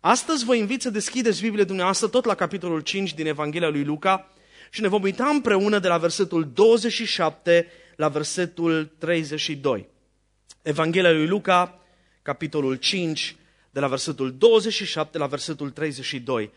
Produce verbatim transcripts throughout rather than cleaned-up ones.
Astăzi vă invit să deschideți Biblia dumneavoastră tot la capitolul cinci din Evanghelia lui Luca și ne vom uita împreună de la versetul douăzeci și șapte la versetul treizeci și doi. Evanghelia lui Luca, capitolul cinci, de la versetul douăzeci și șapte la versetul treizeci și doi.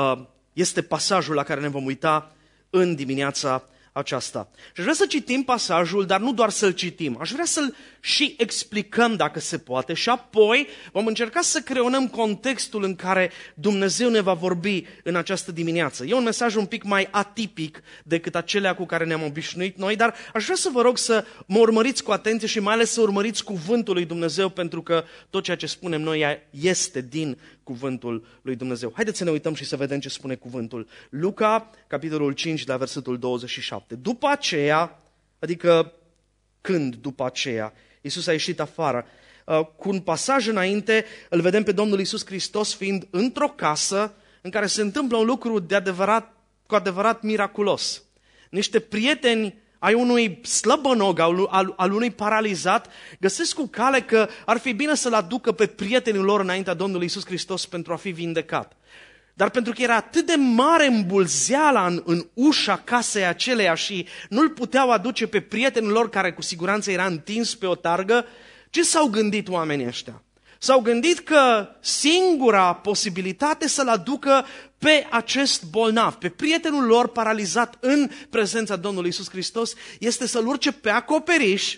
Este pasajul la care ne vom uita în dimineața aceasta. Și aș vrea să citim pasajul, dar nu doar să-l citim. Aș vrea să-l și explicăm dacă se poate și apoi vom încerca să creionăm contextul în care Dumnezeu ne va vorbi în această dimineață. E un mesaj un pic mai atipic decât acelea cu care ne-am obișnuit noi, dar aș vrea să vă rog să mă urmăriți cu atenție și mai ales să urmăriți cuvântul lui Dumnezeu, pentru că tot ceea ce spunem noi este din cuvântul lui Dumnezeu. Haideți să ne uităm și să vedem ce spune cuvântul. Luca, capitolul cinci, la versetul douăzeci și șapte. După aceea, adică când după aceea, Iisus a ieșit afară. Cu un pasaj înainte, îl vedem pe Domnul Iisus Hristos fiind într-o casă în care se întâmplă un lucru de adevărat, cu adevărat miraculos. Niște prieteni ai unui slăbănog, al, al, al unui paralizat, găsesc cu cale că ar fi bine să-l aducă pe prietenul lor înaintea Domnului Iisus Hristos pentru a fi vindecat. Dar pentru că era atât de mare îmbulzeala în, în ușa casei aceleia și nu-l puteau aduce pe prietenul lor, care cu siguranță era întins pe o targă, ce s-au gândit oamenii ăștia? S-au gândit că singura posibilitate să-l aducă pe acest bolnav, pe prietenul lor paralizat în prezența Domnului Iisus Hristos, este să-l urce pe acoperiș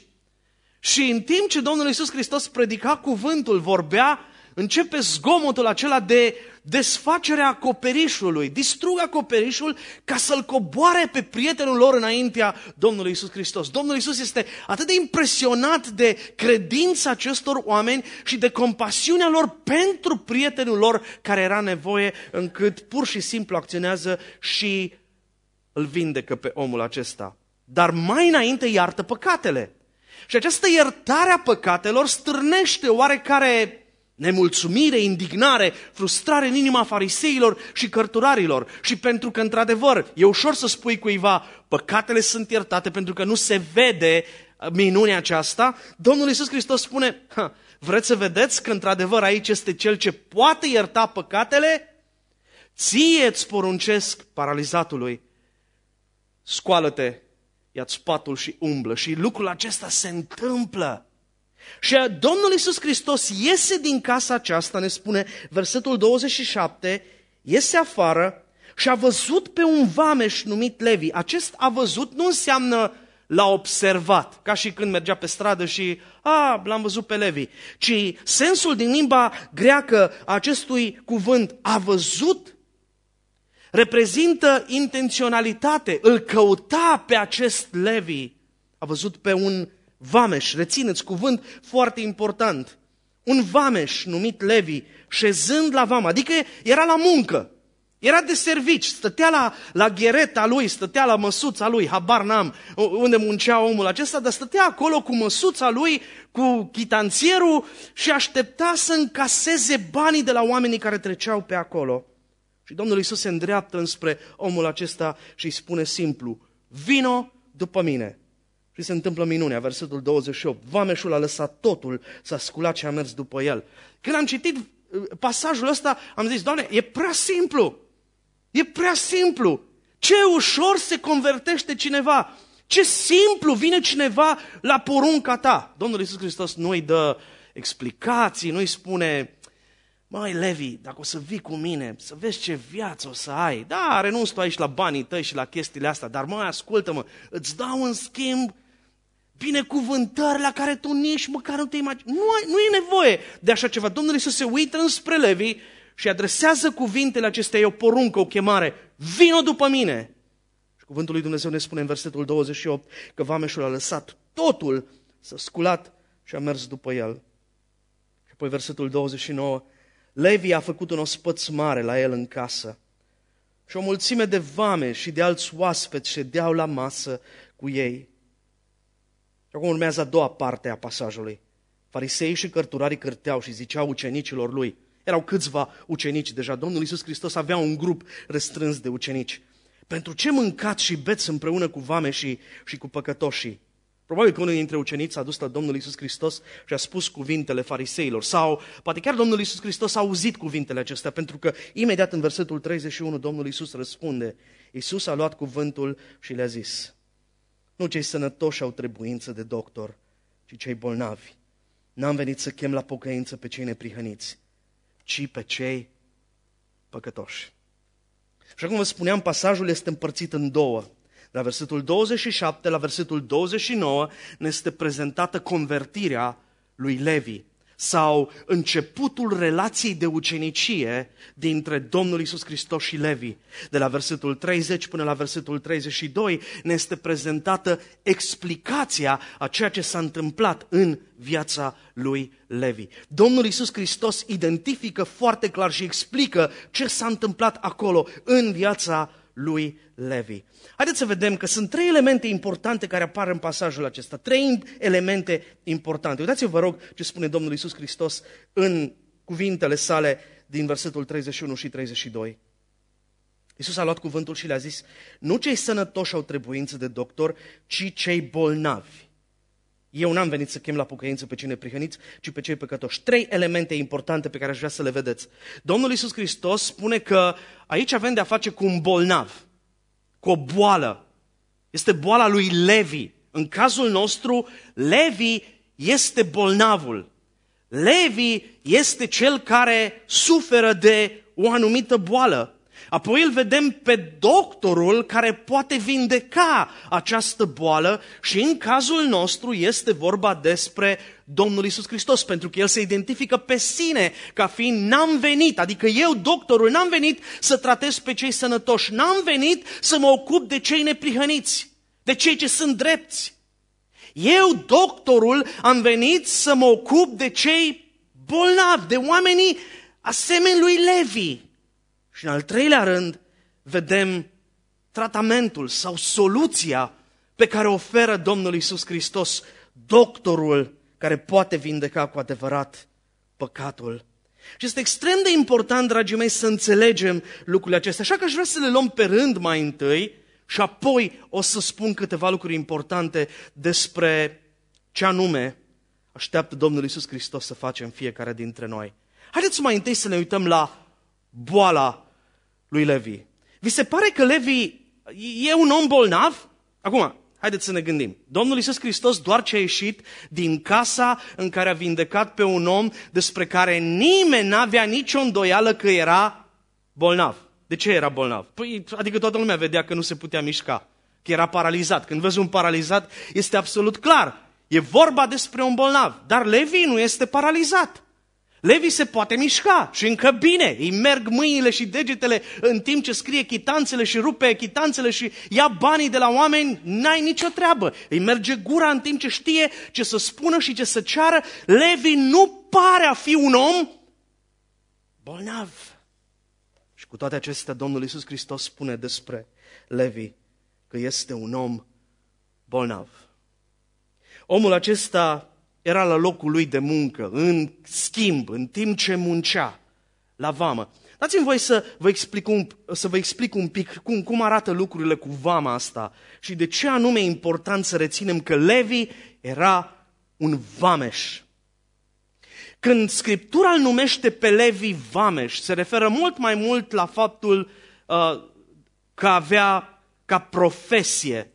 și în timp ce Domnul Iisus Hristos predica cuvântul, vorbea, începe zgomotul acela de desfacerea acoperișului, distrug acoperișul ca să-l coboare pe prietenul lor înaintea Domnului Iisus Hristos. Domnul Iisus este atât de impresionat de credința acestor oameni și de compasiunea lor pentru prietenul lor care era nevoie, încât pur și simplu acționează și îl vindecă pe omul acesta. Dar mai înainte iartă păcatele. Și această iertare a păcatelor stârnește oarecare nemulțumire, indignare, frustrare în inima fariseilor și cărturarilor. Și pentru că, într-adevăr, e ușor să spui cuiva, păcatele sunt iertate pentru că nu se vede minunea aceasta, Domnul Iisus Hristos spune, vreți să vedeți că, într-adevăr, aici este Cel ce poate ierta păcatele? Ție îți poruncesc, paralizatului, scoală-te, ia-ți patul și umblă. Și lucrul acesta se întâmplă. Și Domnul Iisus Hristos iese din casa aceasta, ne spune versetul douăzeci și șapte, iese afară și a văzut pe un vameș numit Levi. Acest a văzut nu înseamnă l-a observat, ca și când mergea pe stradă și, a, l-am văzut pe Levi, ci sensul din limba greacă a acestui cuvânt, a văzut, reprezintă intenționalitate, îl căuta pe acest Levi, a văzut pe un vameș, rețineți cuvânt foarte important, un vameș numit Levi, șezând la vamă, adică era la muncă, era de servici, stătea la, la ghereta lui, stătea la măsuța lui, habar n-am unde muncea omul acesta, dar stătea acolo cu măsuța lui, cu chitanțierul și aștepta să încaseze banii de la oamenii care treceau pe acolo. Și Domnul Iisus se îndreaptă înspre omul acesta și îi spune simplu, vino după mine. Și se întâmplă minunea, versetul douăzeci și opt. Vameșul a lăsat totul, s-a sculat și a mers după el. Când am citit pasajul ăsta, am zis, Doamne, e prea simplu. E prea simplu. Ce ușor se convertește cineva. Ce simplu vine cineva la porunca ta. Domnul Iisus Hristos nu îi dă explicații, nu îi spune, măi, Levi, dacă o să vii cu mine, să vezi ce viață o să ai. Da, renunți tu aici la banii tăi și la chestiile astea, dar măi, ascultă-mă, îți dau în schimb binecuvântări la care tu nici măcar nu te imagini. Nu, nu e nevoie de așa ceva. Domnul Iisus se uită înspre Levi și adresează cuvintele acestea, e o poruncă, o chemare. Vino după mine! Și cuvântul lui Dumnezeu ne spune în versetul douăzeci și opt că vameșul a lăsat totul, s-a sculat și a mers după el. Și apoi versetul douăzeci și nouă, Levi a făcut un ospăț mare la el în casă și o mulțime de vameși și de alți oaspeți ședeau la masă cu ei. Și acum urmează a doua parte a pasajului. Fariseii și cărturarii cârteau și ziceau ucenicilor lui. Erau câțiva ucenici deja. Domnul Iisus Hristos avea un grup restrâns de ucenici. Pentru ce mâncați și beți împreună cu vameșii și cu păcătoșii? Probabil că unul dintre ucenici a dus la Domnul Iisus Hristos și a spus cuvintele fariseilor. Sau poate chiar Domnul Iisus Hristos a auzit cuvintele acestea, pentru că imediat în versetul treizeci și unu Domnul Iisus răspunde. Iisus a luat cuvântul și le-a zis: nu cei sănătoși au trebuință de doctor, ci cei bolnavi. N-am venit să chem la pocăință pe cei neprihăniți, ci pe cei păcătoși. Și cum vă spuneam, pasajul este împărțit în două. La versetul douăzeci și șapte, la versetul douăzeci și nouă, ne este prezentată convertirea lui Levi, sau începutul relației de ucenicie dintre Domnul Iisus Hristos și Levi. De la versetul treizeci până la versetul treizeci și doi ne este prezentată explicația a ceea ce s-a întâmplat în viața lui Levi. Domnul Iisus Hristos identifică foarte clar și explică ce s-a întâmplat acolo în viața lui Levi. Haideți să vedem că sunt trei elemente importante care apar în pasajul acesta. Trei elemente importante. Uitați-vă, vă rog, ce spune Domnul Iisus Hristos în cuvintele sale din versetul treizeci și unu și treizeci și doi. Iisus a luat cuvântul și le-a zis: nu cei sănătoși au trebuință de doctor, ci cei bolnavi. Eu n-am venit să chem la pocăință pe cei neprihăniți, ci pe cei păcătoși. Trei elemente importante pe care aș vrea să le vedeți. Domnul Iisus Hristos spune că aici avem de-a face cu un bolnav, cu o boală. Este boala lui Levi. În cazul nostru, Levi este bolnavul. Levi este cel care suferă de o anumită boală. Apoi îl vedem pe doctorul care poate vindeca această boală și în cazul nostru este vorba despre Domnul Iisus Hristos, pentru că El se identifică pe sine ca fiind: n-am venit, adică eu, doctorul, n-am venit să tratez pe cei sănătoși, n-am venit să mă ocup de cei neprihăniți, de cei ce sunt drepți. Eu, doctorul, am venit să mă ocup de cei bolnavi, de oamenii asemeni lui Levi. Și în al treilea rând, vedem tratamentul sau soluția pe care o oferă Domnul Iisus Hristos, doctorul care poate vindeca cu adevărat păcatul. Și este extrem de important, dragii mei, să înțelegem lucrurile acestea. Așa că aș vrea să le luăm pe rând mai întâi și apoi o să spun câteva lucruri importante despre ce anume așteaptă Domnul Iisus Hristos să facem fiecare dintre noi. Haideți mai întâi să ne uităm la boala lui Levi. Vi se pare că Levi e un om bolnav? Acum, haideți să ne gândim. Domnul Iisus Hristos doar ce a ieșit din casa în care a vindecat pe un om despre care nimeni n-avea nicio îndoială că era bolnav. De ce era bolnav? Păi, adică toată lumea vedea că nu se putea mișca, că era paralizat. Când vezi un paralizat, este absolut clar. E vorba despre un bolnav. Dar Levi nu este paralizat. Levi se poate mișca și încă bine, îi merg mâinile și degetele în timp ce scrie chitanțele și rupe chitanțele și ia banii de la oameni, n-ai nicio treabă. Îi merge gura în timp ce știe ce să spună și ce să ceară. Levi nu pare a fi un om bolnav. Și cu toate acestea, Domnul Iisus Hristos spune despre Levi că este un om bolnav. Omul acesta era la locul lui de muncă, în schimb, în timp ce muncea la vamă. Dați-mi voie să vă explic un, să vă explic un pic cum, cum arată lucrurile cu vama asta și de ce anume e important să reținem că Levi era un vameș. Când Scriptura îl numește pe Levi vameș, se referă mult mai mult la faptul uh, că avea ca profesie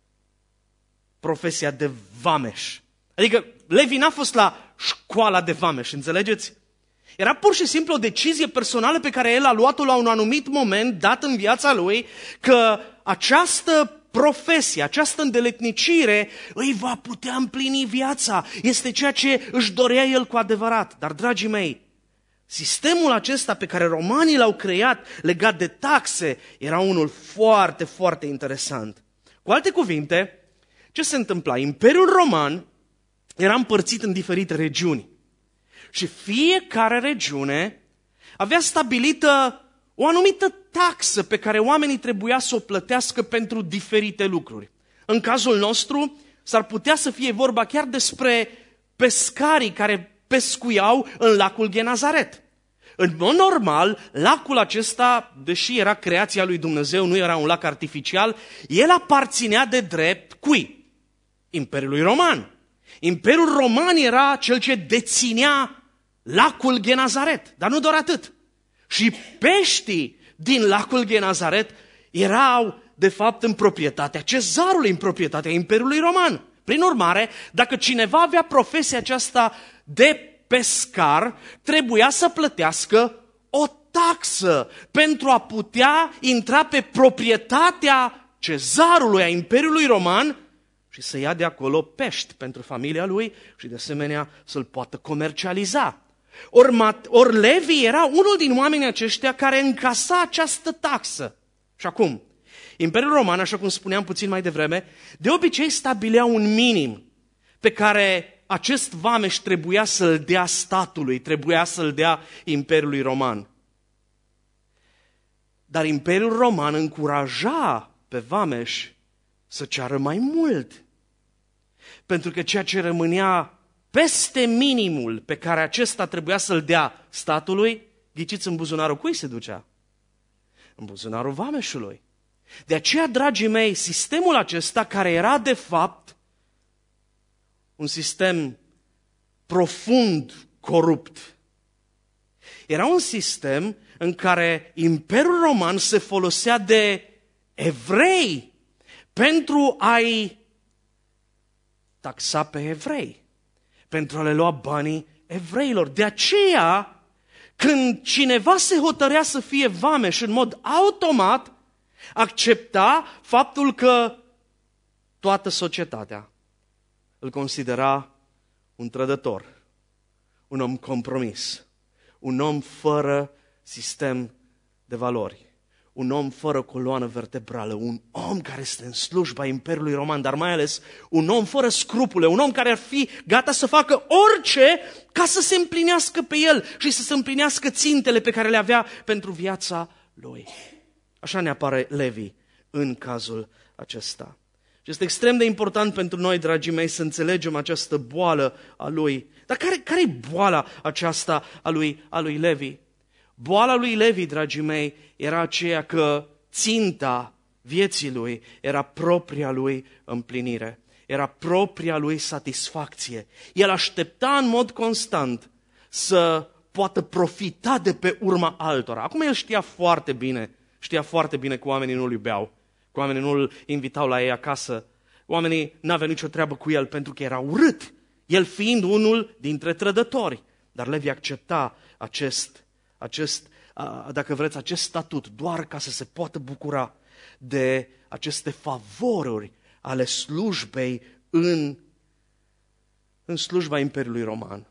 profesia de vameș. Adică Levi n-a fost la școala de vameș, înțelegeți? Era pur și simplu o decizie personală pe care el a luat-o la un anumit moment dat în viața lui, că această profesie, această îndeletnicire îi va putea împlini viața. Este ceea ce își dorea el cu adevărat. Dar, dragii mei, sistemul acesta pe care romanii l-au creat legat de taxe era unul foarte, foarte interesant. Cu alte cuvinte, ce se întâmpla? Imperiul Roman era împărțit în diferite regiuni și fiecare regiune avea stabilită o anumită taxă pe care oamenii trebuia să o plătească pentru diferite lucruri. În cazul nostru s-ar putea să fie vorba chiar despre pescarii care pescuiau în lacul Genazaret. În mod normal, lacul acesta, deși era creația lui Dumnezeu, nu era un lac artificial, el aparținea de drept cui? Imperiului Roman. Imperiul Roman era cel ce deținea lacul Genazaret, dar nu doar atât. Și peștii din lacul Genazaret erau, de fapt, în proprietatea cezarului, în proprietatea Imperiului Roman. Prin urmare, dacă cineva avea profesia aceasta de pescar, trebuia să plătească o taxă pentru a putea intra pe proprietatea cezarului, a Imperiului Roman, și să ia de acolo pești pentru familia lui și de asemenea să-l poată comercializa. Ori, or Levi era unul din oamenii aceștia care încasa această taxă. Și acum, Imperiul Roman, așa cum spuneam puțin mai devreme, de obicei stabilea un minim pe care acest vameș trebuia să-l dea statului, trebuia să-l dea Imperiului Roman. Dar Imperiul Roman încuraja pe vameș să ceară mai mult. Pentru că ceea ce rămânea peste minimul pe care acesta trebuia să-l dea statului, ghiciți în buzunarul cui se ducea? În buzunarul vameșului. De aceea, dragii mei, sistemul acesta, care era de fapt un sistem profund corupt, era un sistem în care Imperiul Roman se folosea de evrei pentru a-i taxa pe evrei, pentru a le lua banii evreilor. De aceea, când cineva se hotărea să fie vameș, în mod automat accepta faptul că toată societatea îl considera un trădător, un om compromis, un om fără sistem de valori, un om fără coloană vertebrală, un om care este în slujba Imperiului Roman, dar mai ales un om fără scrupule, un om care ar fi gata să facă orice ca să se împlinească pe el și să se împlinească țintele pe care le avea pentru viața lui. Așa ne apare Levi în cazul acesta. Și este extrem de important pentru noi, dragii mei, să înțelegem această boală a lui. Dar care, care e boala aceasta a lui, a lui Levi? Boala lui Levi, dragii mei, era aceea că ținta vieții lui era propria lui împlinire, era propria lui satisfacție. El aștepta în mod constant să poată profita de pe urma altora. Acum el știa foarte bine, știa foarte bine că oamenii nu-l iubeau, că oamenii nu-l invitau la ei acasă, oamenii n-aveau nicio treabă cu el pentru că era urât, el fiind unul dintre trădători. Dar Levi accepta acest acest, dacă vreți, acest statut doar ca să se poată bucura de aceste favoruri ale slujbei în, în slujba Imperiului Roman,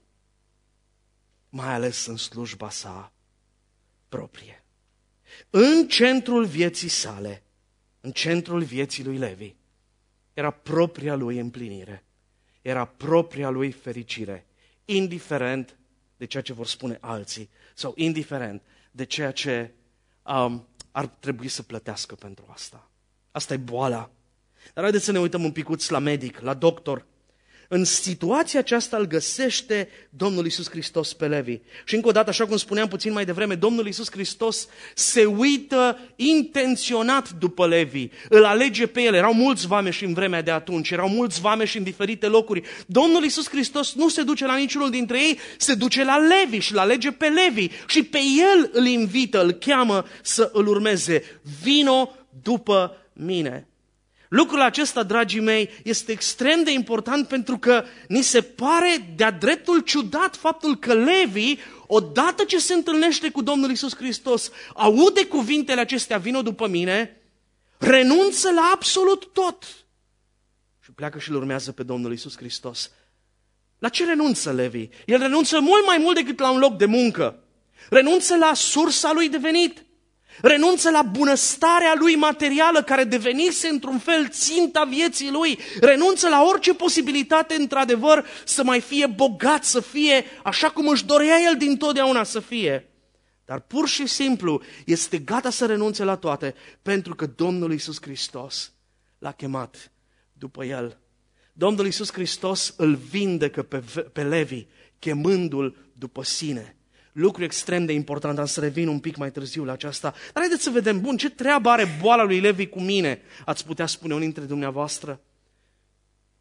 mai ales în slujba sa proprie. În centrul vieții sale, în centrul vieții lui Levi, era propria lui împlinire, era propria lui fericire, indiferent de ceea ce vor spune alții sau indiferent de ceea ce um, ar trebui să plătească pentru asta. Asta e boala. Dar haideți să ne uităm un picuț la medic, la doctor. În situația aceasta îl găsește Domnul Iisus Hristos pe Levi. Și încă o dată, așa cum spuneam puțin mai devreme, Domnul Iisus Hristos se uită intenționat după Levi. Îl alege pe el. Erau mulți vameși în vremea de atunci, erau mulți vameși în diferite locuri. Domnul Iisus Hristos nu se duce la niciunul dintre ei, se duce la Levi și îl alege pe Levi. Și pe el îl invită, îl cheamă să îl urmeze. Vino după mine. Lucrul acesta, dragii mei, este extrem de important pentru că ni se pare de-a dreptul ciudat faptul că Levi, odată ce se întâlnește cu Domnul Iisus Hristos, aude cuvintele acestea, vino după mine, renunță la absolut tot și pleacă și îl urmează pe Domnul Iisus Hristos. La ce renunță Levi? El renunță mult mai mult decât la un loc de muncă. Renunță la sursa lui de venit. Renunță la bunăstarea lui materială care devenise într-un fel ținta vieții lui. Renunță la orice posibilitate într-adevăr să mai fie bogat, să fie așa cum își dorea el dintotdeauna să fie. Dar pur și simplu este gata să renunțe la toate pentru că Domnul Iisus Hristos l-a chemat după el. Domnul Iisus Hristos îl vindecă pe, pe Levi chemându-l după sine. Lucru extrem de important, am să revin un pic mai târziu la aceasta. Dar haideți să vedem, bun, ce treabă are boala lui Levi cu mine? Ați putea spune unii dintre dumneavoastră?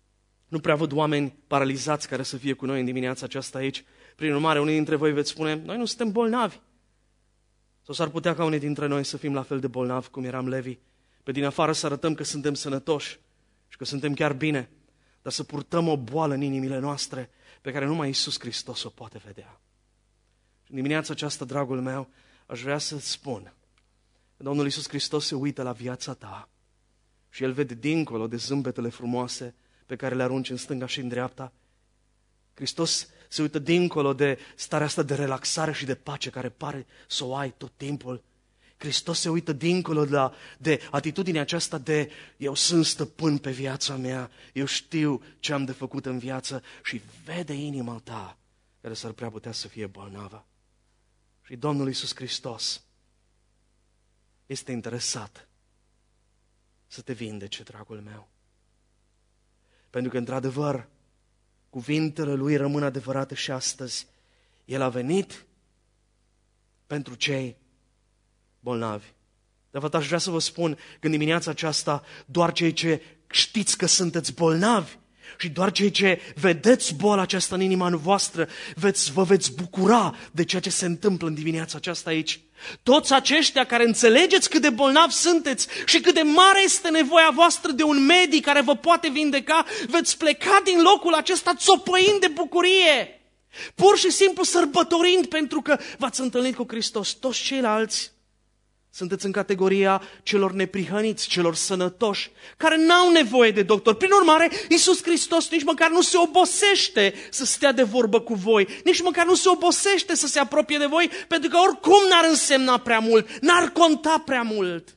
Nu prea văd oameni paralizați care să fie cu noi în dimineața aceasta aici. Prin urmare, unii dintre voi veți spune, noi nu suntem bolnavi. Sau s-ar putea ca unii dintre noi să fim la fel de bolnavi cum eram Levi. Pe din afară să arătăm că suntem sănătoși și că suntem chiar bine, dar să purtăm o boală în inimile noastre pe care numai Iisus Hristos o poate vedea. Și în dimineața aceasta, dragul meu, aș vrea să-ți spun că Domnul Iisus Hristos se uită la viața ta și El vede dincolo de zâmbetele frumoase pe care le arunci în stânga și în dreapta. Hristos se uită dincolo de starea asta de relaxare și de pace care pare să o ai tot timpul. Hristos se uită dincolo de, la, de atitudinea aceasta de eu sunt stăpân pe viața mea, eu știu ce am de făcut în viață și vede inima ta care s-ar prea putea să fie bolnavă. Și Domnul Iisus Hristos este interesat să te vindece, dragul meu. Pentru că, într-adevăr, cuvintele Lui rămân adevărate și astăzi. El a venit pentru cei bolnavi. De fapt, aș vrea să vă spun că în dimineața aceasta doar cei ce știți că sunteți bolnavi și doar cei ce vedeți boala aceasta în inima voastră veți, vă veți bucura de ceea ce se întâmplă în dimineața aceasta aici. Toți aceștia care înțelegeți cât de bolnavi sunteți și cât de mare este nevoia voastră de un medic care vă poate vindeca, veți pleca din locul acesta țopăind de bucurie, pur și simplu sărbătorind pentru că v-ați întâlnit cu Hristos. Toți ceilalți sunteți în categoria celor neprihăniți, celor sănătoși, care n-au nevoie de doctor. Prin urmare, Iisus Hristos nici măcar nu se obosește să stea de vorbă cu voi, nici măcar nu se obosește să se apropie de voi, pentru că oricum n-ar însemna prea mult, n-ar conta prea mult.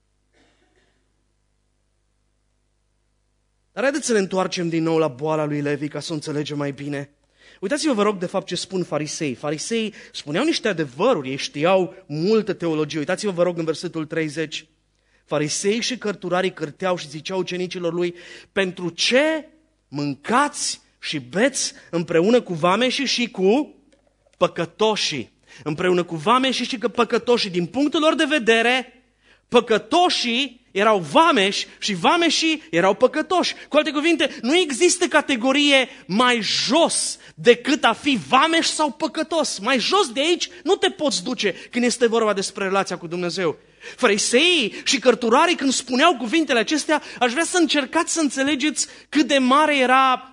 Dar haideți să ne întoarcem din nou la boala lui Levi ca să o înțelegem mai bine. Uitați-vă, vă rog, de fapt, ce spun farisei. Farisei spuneau niște adevăruri, ei știau multă teologie. Uitați-vă, vă rog, în versetul treizeci. Farisei și cărturarii cârteau și ziceau ucenicilor lui, pentru ce mâncați și beți împreună cu vameșii și cu păcătoșii? Împreună cu vameșii și cu păcătoșii. Din punctul lor de vedere, păcătoșii erau vameși și vameșii erau păcătoși. Cu alte cuvinte, nu există categorie mai jos decât a fi vameș sau păcătos. Mai jos de aici nu te poți duce când este vorba despre relația cu Dumnezeu. Fariseii și cărturarii, când spuneau cuvintele acestea, aș vrea să încercați să înțelegeți cât de mare era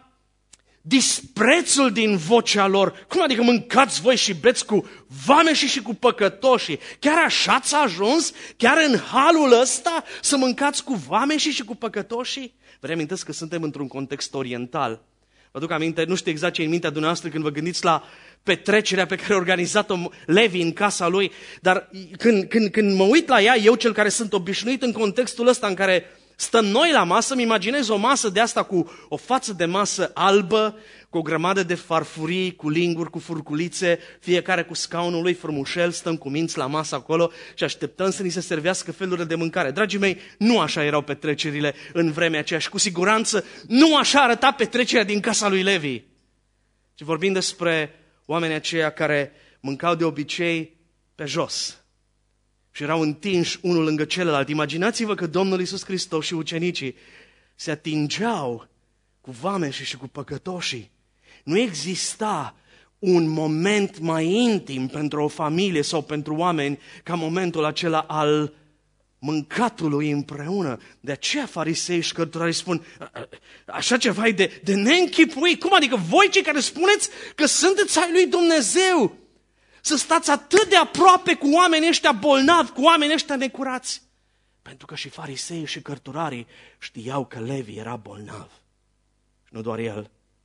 disprețul din vocea lor. Cum adică mâncați voi și beți cu vameșii și cu păcătoșii? Chiar așa ți-a ajuns? Chiar în halul ăsta să mâncați cu vameșii și cu păcătoșii? Vă reamintesc că suntem într-un context oriental. Vă duc aminte, nu știu exact ce e în mintea dumneavoastră când vă gândiți la petrecerea pe care a organizat-o Levi în casa lui, dar când, când, când mă uit la ea, eu cel care sunt obișnuit în contextul ăsta în care stăm noi la masă, îmi imaginez o masă de asta cu o față de masă albă, cu o grămadă de farfurii, cu linguri, cu furculițe, fiecare cu scaunul lui frumușel, stăm cu minți la masă acolo și așteptăm să ni se servească felurile de mâncare. Dragii mei, nu așa erau petrecerile în vremea aceea și cu siguranță nu așa arăta petrecerea din casa lui Levi. Ci vorbim despre oamenii aceia care mâncau de obicei pe jos și erau întinși unul lângă celălalt. Imaginați-vă că Domnul Iisus Hristos și ucenicii se atingeau cu vameșii și cu păcătoșii. Nu exista un moment mai intim pentru o familie sau pentru oameni ca momentul acela al mâncatului împreună. De aceea farisei și cărturarii spun, așa ceva e de, de neînchipuit. Cum adică voi cei care spuneți că sunteți ai lui Dumnezeu, să stați atât de aproape cu oamenii ăștia bolnavi, cu oamenii ăștia necurați? Pentru că și farisei și cărturarii știau că Levi era bolnav. Și nu doar el,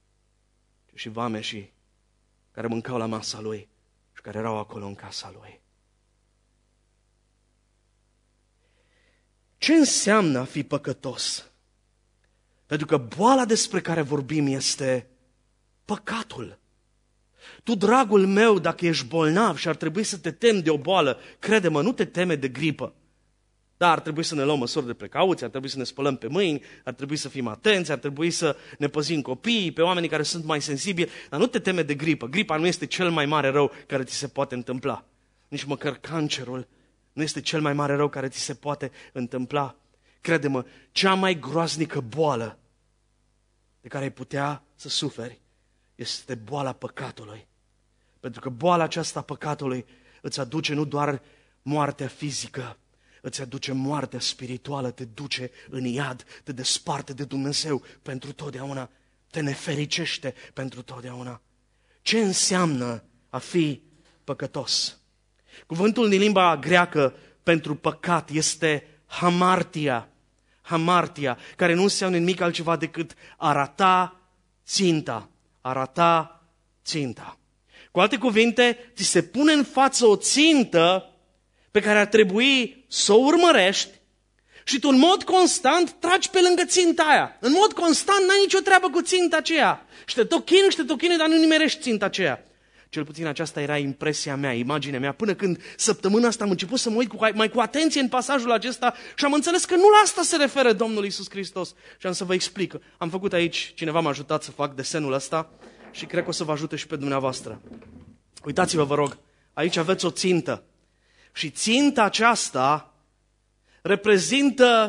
ci și vameșii care mâncau la masa lui și care erau acolo în casa lui. Ce înseamnă a fi păcătos? Pentru că boala despre care vorbim este păcatul. Tu, dragul meu, dacă ești bolnav și ar trebui să te temi de o boală, crede-mă, nu te teme de gripă. Dar ar trebui să ne luăm măsuri de precauție, ar trebui să ne spălăm pe mâini, ar trebui să fim atenți, ar trebui să ne păzim copiii, pe oamenii care sunt mai sensibili, dar nu te teme de gripă. Gripa nu este cel mai mare rău care ți se poate întâmpla. Nici măcar cancerul nu este cel mai mare rău care ți se poate întâmpla. Crede-mă, cea mai groaznică boală de care ai putea să suferi este boala păcatului. Pentru că boala aceasta a păcatului îți aduce nu doar moartea fizică, îți aduce moartea spirituală, te duce în iad, te desparte de Dumnezeu pentru totdeauna, te nefericește pentru totdeauna. Ce înseamnă a fi păcătos? Cuvântul din limba greacă pentru păcat este hamartia, hamartia, care nu înseamnă nimic altceva decât a rata ținta, a rata ținta. Cu alte cuvinte, ți se pune în față o țintă pe care ar trebui să o urmărești și tu în mod constant tragi pe lângă ținta aia. În mod constant n-ai nicio treabă cu ținta aceea. Și te tot chinui și te tot chinui, dar nu nimerești ținta aceea. Cel puțin aceasta era impresia mea, imaginea mea, până când săptămâna asta am început să mă uit cu, mai cu atenție în pasajul acesta și am înțeles că nu la asta se referă Domnul Iisus Hristos. Și am să vă explic. Am făcut aici, cineva m-a ajutat să fac desenul ăsta și cred că o să vă ajute și pe dumneavoastră. Uitați-vă, vă rog, aici aveți o țintă. Și ținta aceasta reprezintă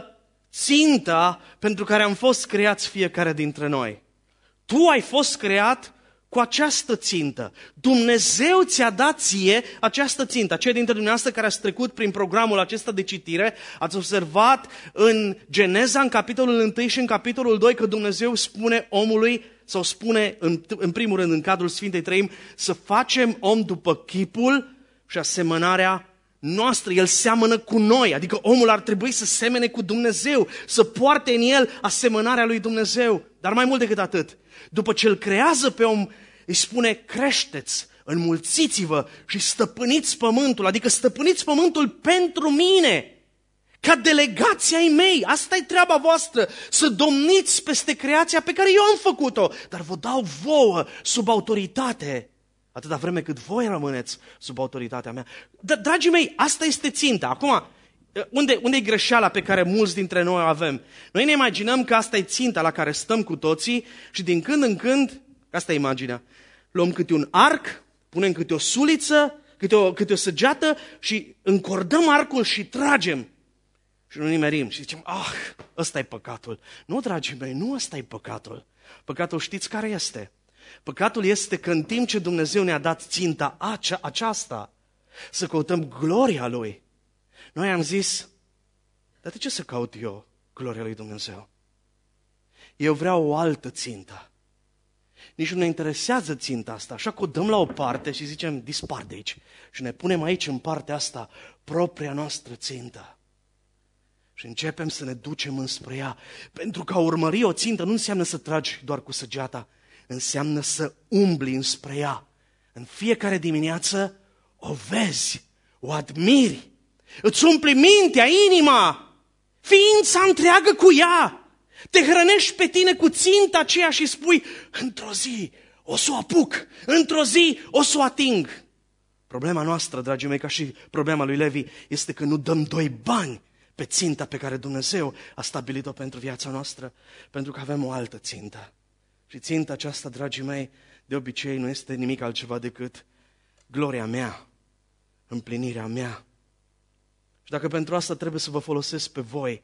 ținta pentru care am fost creați fiecare dintre noi. Tu ai fost creat cu această țintă. Dumnezeu ți-a dat ție această țintă. Cei dintre dumneavoastră care ați trecut prin programul acesta de citire, ați observat în Geneza, în capitolul unu și în capitolul doi, că Dumnezeu spune omului, sau spune în, în primul rând în cadrul Sfintei Treimi, să facem om după chipul și asemănarea noastră. El seamănă cu noi, adică omul ar trebui să semene cu Dumnezeu, să poarte în el asemănarea lui Dumnezeu. Dar mai mult decât atât, după ce îl creează pe om, îi spune creșteți, înmulțiți-vă și stăpâniți pământul, adică stăpâniți pământul pentru mine, ca delegația ai mei. Asta e treaba voastră, să domniți peste creația pe care eu am făcut-o, dar vă dau vouă sub autoritate, atâta vreme cât voi rămâneți sub autoritatea mea. Dragii mei, asta este ținta. Acum, unde, unde e greșeala pe care mulți dintre noi o avem? Noi ne imaginăm că asta e ținta la care stăm cu toții și din când în când, asta e imaginea, luăm câte un arc, punem câte o suliță, câte o, câte o săgeată și încordăm arcul și tragem. Și nu nimerim și zicem, ah, ăsta e păcatul. Nu, dragii mei, nu ăsta e păcatul. Păcatul știți care este? Păcatul este că în timp ce Dumnezeu ne-a dat ținta acea, aceasta, să căutăm gloria Lui, noi am zis, dar de ce să caut eu gloria lui Dumnezeu? Eu vreau o altă țintă. Nici nu ne interesează ținta asta, așa că o dăm la o parte și zicem, dispar de aici. Și ne punem aici în partea asta propria noastră țintă. Și începem să ne ducem înspre ea. Pentru că a urmări o țintă nu înseamnă să tragi doar cu săgeata, înseamnă să umbli înspre ea. În fiecare dimineață o vezi, o admiri, îți umpli mintea, inima, ființa întreagă cu ea. Te hrănești pe tine cu ținta aceea și spui, într-o zi o să o apuc, într-o zi o să o ating. Problema noastră, dragii mei, ca și problema lui Levi, este că nu dăm doi bani pe ținta pe care Dumnezeu a stabilit-o pentru viața noastră, pentru că avem o altă țintă. Și ținta aceasta, dragii mei, de obicei nu este nimic altceva decât gloria mea, împlinirea mea. Și dacă pentru asta trebuie să vă folosesc pe voi,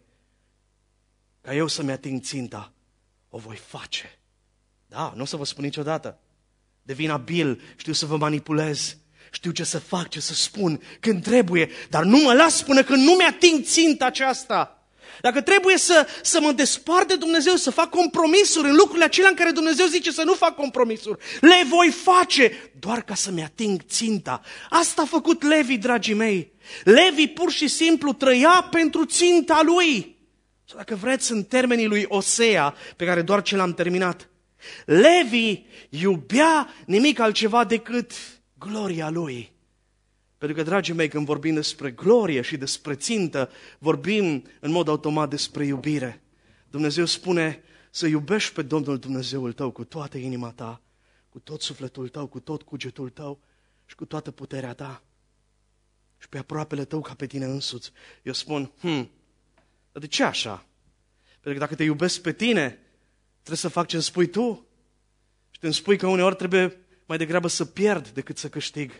ca eu să-mi ating ținta, o voi face. Da, nu o să vă spun niciodată. Devin abil, știu să vă manipulez, știu ce să fac, ce să spun, când trebuie, dar nu mă las până când nu mi-ating ținta aceasta. Dacă trebuie să, să mă despart de Dumnezeu, să fac compromisuri în lucrurile acelea în care Dumnezeu zice să nu fac compromisuri, le voi face doar ca să-mi ating ținta. Asta a făcut Levi, dragii mei. Levi pur și simplu trăia pentru ținta lui. Sau dacă vreți, în termenii lui Osea, pe care doar ce l-am terminat, Levi iubea nimic altceva decât gloria lui. Pentru că, dragii mei, când vorbim despre glorie și despre țintă, vorbim în mod automat despre iubire. Dumnezeu spune să iubești pe Domnul Dumnezeul tău cu toată inima ta, cu tot sufletul tău, cu tot cugetul tău și cu toată puterea ta. Și pe aproapele tău ca pe tine însuți. Eu spun, hm, dar de ce așa? Pentru că dacă te iubesc pe tine, trebuie să fac ce îmi spui tu. Și te îmi spui că uneori trebuie mai degrabă să pierd decât să câștig.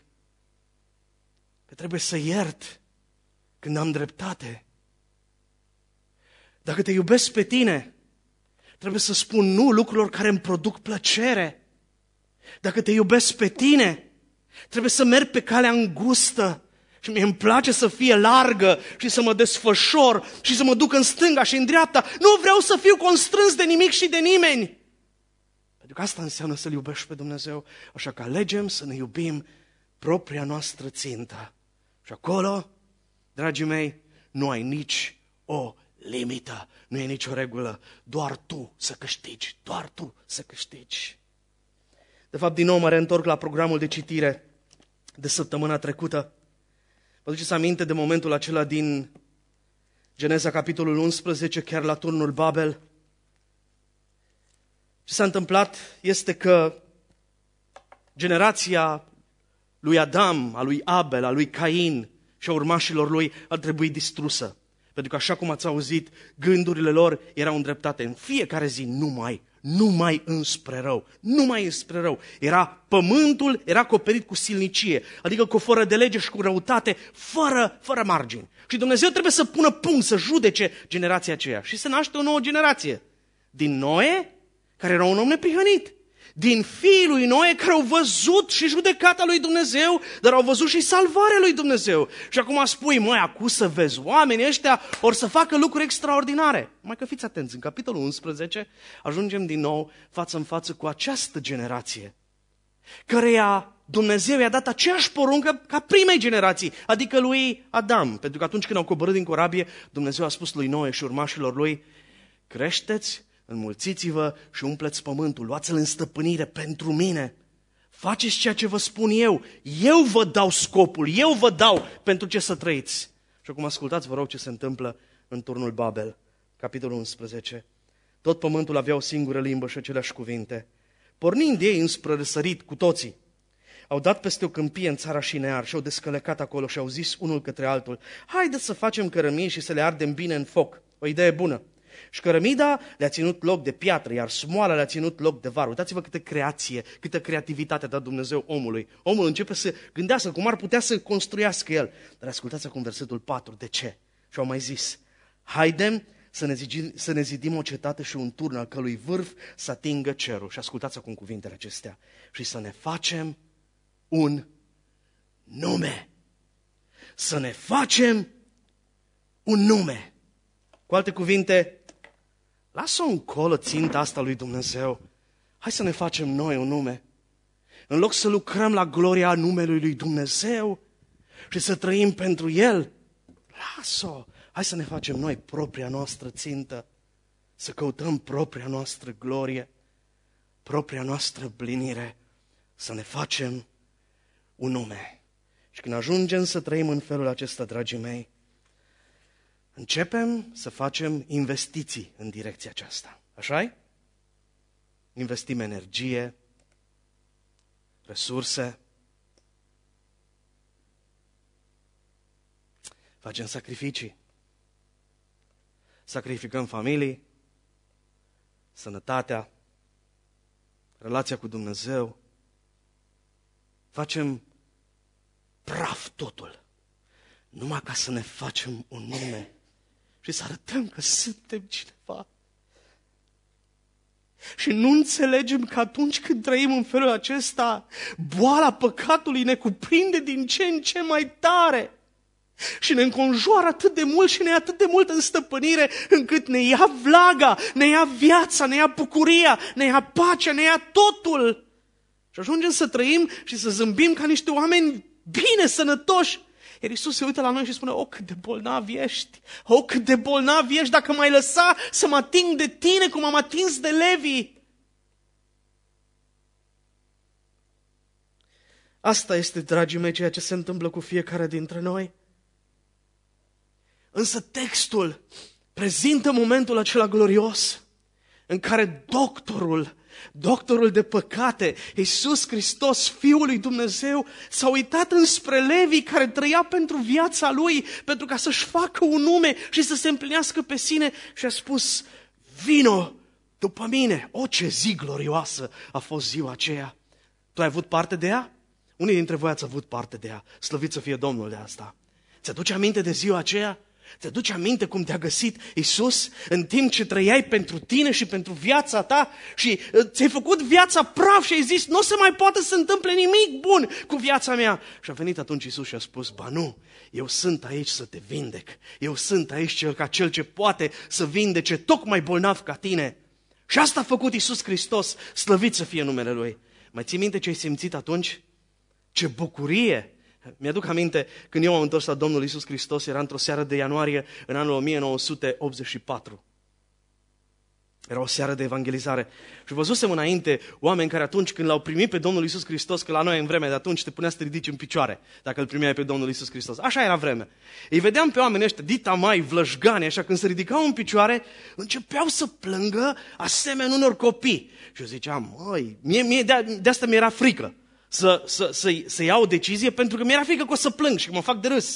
Că trebuie să iert când am dreptate. Dacă te iubesc pe tine, trebuie să spun nu lucrurilor care îmi produc plăcere. Dacă te iubesc pe tine, trebuie să merg pe calea îngustă și mie îmi place să fie largă și să mă desfășor și să mă duc în stânga și în dreapta. Nu vreau să fiu constrâns de nimic și de nimeni. Pentru că asta înseamnă să-L iubești pe Dumnezeu. Așa că alegem să ne iubim propria noastră țintă. Și acolo, dragii mei, nu ai nici o limită, nu e nicio regulă. Doar tu să câștigi, doar tu să câștigi. De fapt, din nou mă reîntorc la programul de citire de săptămâna trecută. Vă duceți aminte de momentul acela din Geneza, capitolul unsprezece, chiar la turnul Babel? Ce s-a întâmplat este că generația lui Adam, a lui Abel, a lui Cain și a urmașilor lui ar trebui distrusă. Pentru că, așa cum ați auzit, gândurile lor erau îndreptate în fiecare zi numai, numai înspre rău, numai înspre rău. Era pământul, era acoperit cu silnicie, adică cu fără de lege și cu răutate, fără, fără margini. Și Dumnezeu trebuie să pună punct, să judece generația aceea. Și se naște o nouă generație. Din Noe, care era un om neprihănit. Din fiii lui Noe, care au văzut și judecata lui Dumnezeu, dar au văzut și salvarea lui Dumnezeu. Și acum spui, măi, acum să vezi, oamenii ăștia or să facă lucruri extraordinare. Mai că fiți atenți, în capitolul unsprezece ajungem din nou față în față cu această generație, căreia Dumnezeu i-a dat aceeași poruncă ca primei generații, adică lui Adam. Pentru că atunci când au coborât din corabie, Dumnezeu a spus lui Noe și urmașilor lui, creșteți, înmulțiți-vă și umpleți pământul, luați-l în stăpânire pentru mine. Faceți ceea ce vă spun eu. Eu vă dau scopul, eu vă dau pentru ce să trăiți. Și acum ascultați, vă rog, ce se întâmplă în turnul Babel, capitolul unsprezece. Tot pământul avea o singură limbă și aceleași cuvinte. Pornind ei înspre răsărit cu toții, au dat peste o câmpie în țara Șinear și au descălecat acolo și au zis unul către altul, haideți să facem cărămii și să le ardem bine în foc. O idee bună. Și cărămida le-a ținut loc de piatră, iar smoala le-a ținut loc de var. Uitați-vă câtă creație, câtă creativitate a dat Dumnezeu omului. Omul începe să gândească cum ar putea să construiască el. Dar ascultați acum versetul patru. De ce? Și au mai zis, haidem să ne, zidim, să ne zidim o cetate și un turn al călui vârf să atingă cerul. Și ascultați acum cuvintele acestea. Și să ne facem un nume. Să ne facem un nume. Cu alte cuvinte, lasă-o încolo ținta asta lui Dumnezeu. Hai să ne facem noi un nume. În loc să lucrăm la gloria numelui lui Dumnezeu și să trăim pentru El, lasă-o. Hai să ne facem noi propria noastră țintă, să căutăm propria noastră glorie, propria noastră împlinire, să ne facem un nume. Și când ajungem să trăim în felul acesta, dragii mei, începem să facem investiții în direcția aceasta. Așa-i? Investim energie, resurse, facem sacrificii. Sacrificăm familii, sănătatea, relația cu Dumnezeu. Facem praf totul, numai ca să ne facem un nume și să arătăm că suntem cineva. Și nu înțelegem că atunci când trăim în felul acesta, boala păcatului ne cuprinde din ce în ce mai tare. Și ne înconjoară atât de mult și ne ia atât de mult în stăpânire, încât ne ia vlaga, ne ia viața, ne ia bucuria, ne ia pacea, ne ia totul. Și ajungem să trăim și să zâmbim ca niște oameni bine, sănătoși. Iar Iisus se uită la noi și spune, o, cât de bolnav ești, o, cât de bolnav ești dacă m-ai lăsa să mă ating de tine cum am atins de Levi. Asta este, dragii mei, ceea ce se întâmplă cu fiecare dintre noi. Însă textul prezintă momentul acela glorios în care doctorul, doctorul de păcate, Iisus Hristos, Fiul lui Dumnezeu, s-a uitat înspre Levi care trăia pentru viața lui, pentru ca să-și facă un nume și să se împlinească pe sine și a spus, vino după mine. O, ce zi glorioasă a fost ziua aceea. Tu ai avut parte de ea? Unii dintre voi ați avut parte de ea. Slăvit să fie Domnul de asta. Ți-aduce aminte de ziua aceea? Ți-aduci aminte cum te-a găsit Iisus în timp ce trăiai pentru tine și pentru viața ta și ți-ai făcut viața praf și ai zis, nu o să mai poată să se întâmple nimic bun cu viața mea. Și a venit atunci Iisus și a spus, ba nu, eu sunt aici să te vindec. Eu sunt aici cel ca cel ce poate să vindece tocmai bolnav ca tine. Și asta a făcut Iisus Hristos, slăvit să fie numele Lui. Mai ții minte ce ai simțit atunci? Ce bucurie! Mi-aduc aminte când eu am întors la Domnul Iisus Hristos, era într-o seară de ianuarie în anul o mie nouă sute optzeci și patru. Era o seară de evangelizare și văzusem înainte oameni care atunci când l-au primit pe Domnul Iisus Hristos, că la noi în vremea de atunci te punea să te ridici în picioare dacă îl primeai pe Domnul Iisus Hristos. Așa era vremea. Îi vedeam pe oamenii ăștia, dita mai vlășgani, așa când se ridicau în picioare, începeau să plângă asemenea unor copii. Și eu ziceam, măi, mie, mie de, de asta mi-era frică. Să, să, să, să iau o decizie pentru că mi-era frică că o să plâng și că mă fac de râs.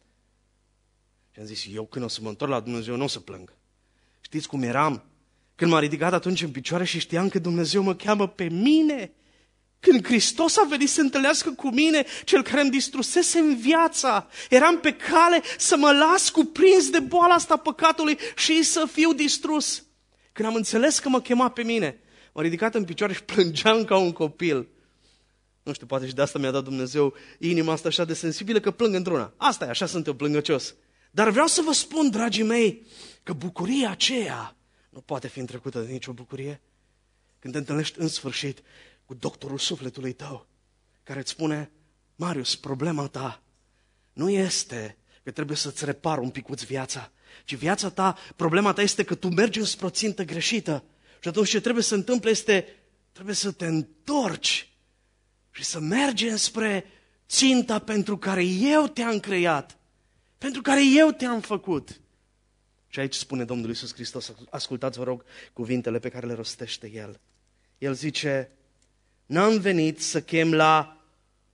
Și am zis, eu când o să mă întorc la Dumnezeu nu o să plâng. Știți cum eram? Când m-a ridicat atunci în picioare și știam că Dumnezeu mă cheamă pe mine. Când Hristos a venit să întâlnească cu mine, cel care îmi distrusese viața. Eram pe cale să mă las cuprins de boala asta păcatului și să fiu distrus. Când am înțeles că mă chema pe mine, m-a ridicat în picioare și plângeam ca un copil. Nu știu, poate și de asta mi-a dat Dumnezeu inima asta așa de sensibilă că plâng într-una. Asta e, așa sunt eu, plângăcios. Dar vreau să vă spun, dragii mei, că bucuria aceea nu poate fi întrecută de nicio bucurie. Când te întâlnești în sfârșit cu doctorul sufletului tău, care îți spune, Marius, problema ta nu este că trebuie să-ți repar un picuț viața, ci viața ta, problema ta este că tu mergi înspre o țintă greșită. Și atunci ce trebuie să se întâmple este, trebuie să te întorci și să mergi înspre ținta pentru care eu te-am creat, pentru care eu te-am făcut. Și aici spune Domnul Iisus Hristos, ascultați vă rog cuvintele pe care le rostește El. El zice, n-am venit să chem la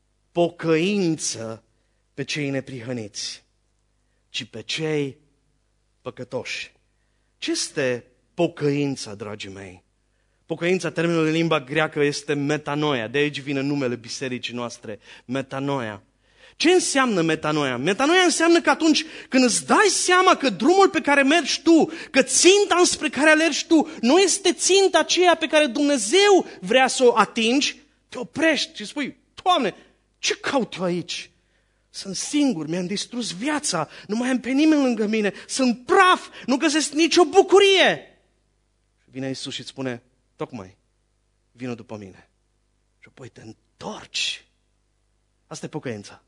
pocăință pe cei neprihăniți, ci pe cei păcătoși. Ce este pocăința, dragii mei? Pocăința, termenul în limba greacă este metanoia, de aici vine numele bisericii noastre, metanoia. Ce înseamnă metanoia? Metanoia înseamnă că atunci când îți dai seama că drumul pe care mergi tu, că ținta înspre care alergi tu, nu este ținta aceea pe care Dumnezeu vrea să o atingi, te oprești și spui, Doamne, ce caut eu aici? Sunt singur, mi-am distrus viața, nu mai am pe nimeni lângă mine, sunt praf, nu găsesc nicio bucurie. Și vine Iisus și îți spune, tocmai, vină după mine. Și apoi te întorci. Asta e pocăința.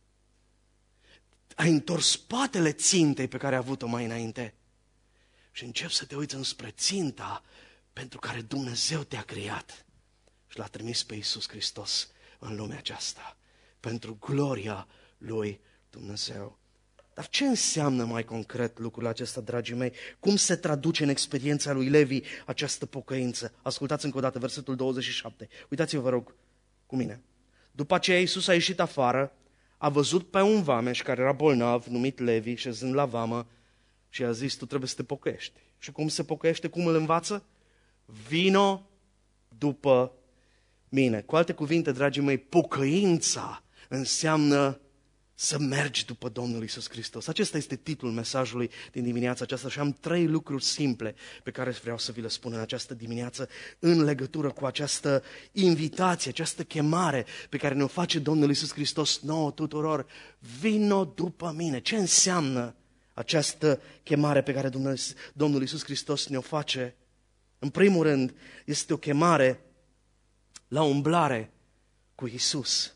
Ai întors spatele țintei pe care ai avut-o mai înainte și începi să te uiți înspre ținta pentru care Dumnezeu te-a creat și l-a trimis pe Iisus Hristos în lumea aceasta pentru gloria lui Dumnezeu. Dar ce înseamnă mai concret lucrul acesta, dragii mei? Cum se traduce în experiența lui Levi această pocăință? Ascultați încă o dată versetul douăzeci și șapte. Uitați-vă, vă rog, cu mine. După aceea Iisus a ieșit afară, a văzut pe un vameș care era bolnav, numit Levi, șezând la vamă, și a zis, tu trebuie să te pocăiești. Și cum se pocăiește, cum îl învață? Vino după mine. Cu alte cuvinte, dragii mei, pocăința înseamnă să mergi după Domnul Iisus Hristos. Acesta este titlul mesajului din dimineața aceasta și am trei lucruri simple pe care vreau să vi le spun în această dimineață în legătură cu această invitație, această chemare pe care ne-o face Domnul Iisus Hristos nouă tuturor. Vino după mine. Ce înseamnă această chemare pe care Domnul Iisus Hristos ne-o face? În primul rând, este o chemare la umblare cu Iisus.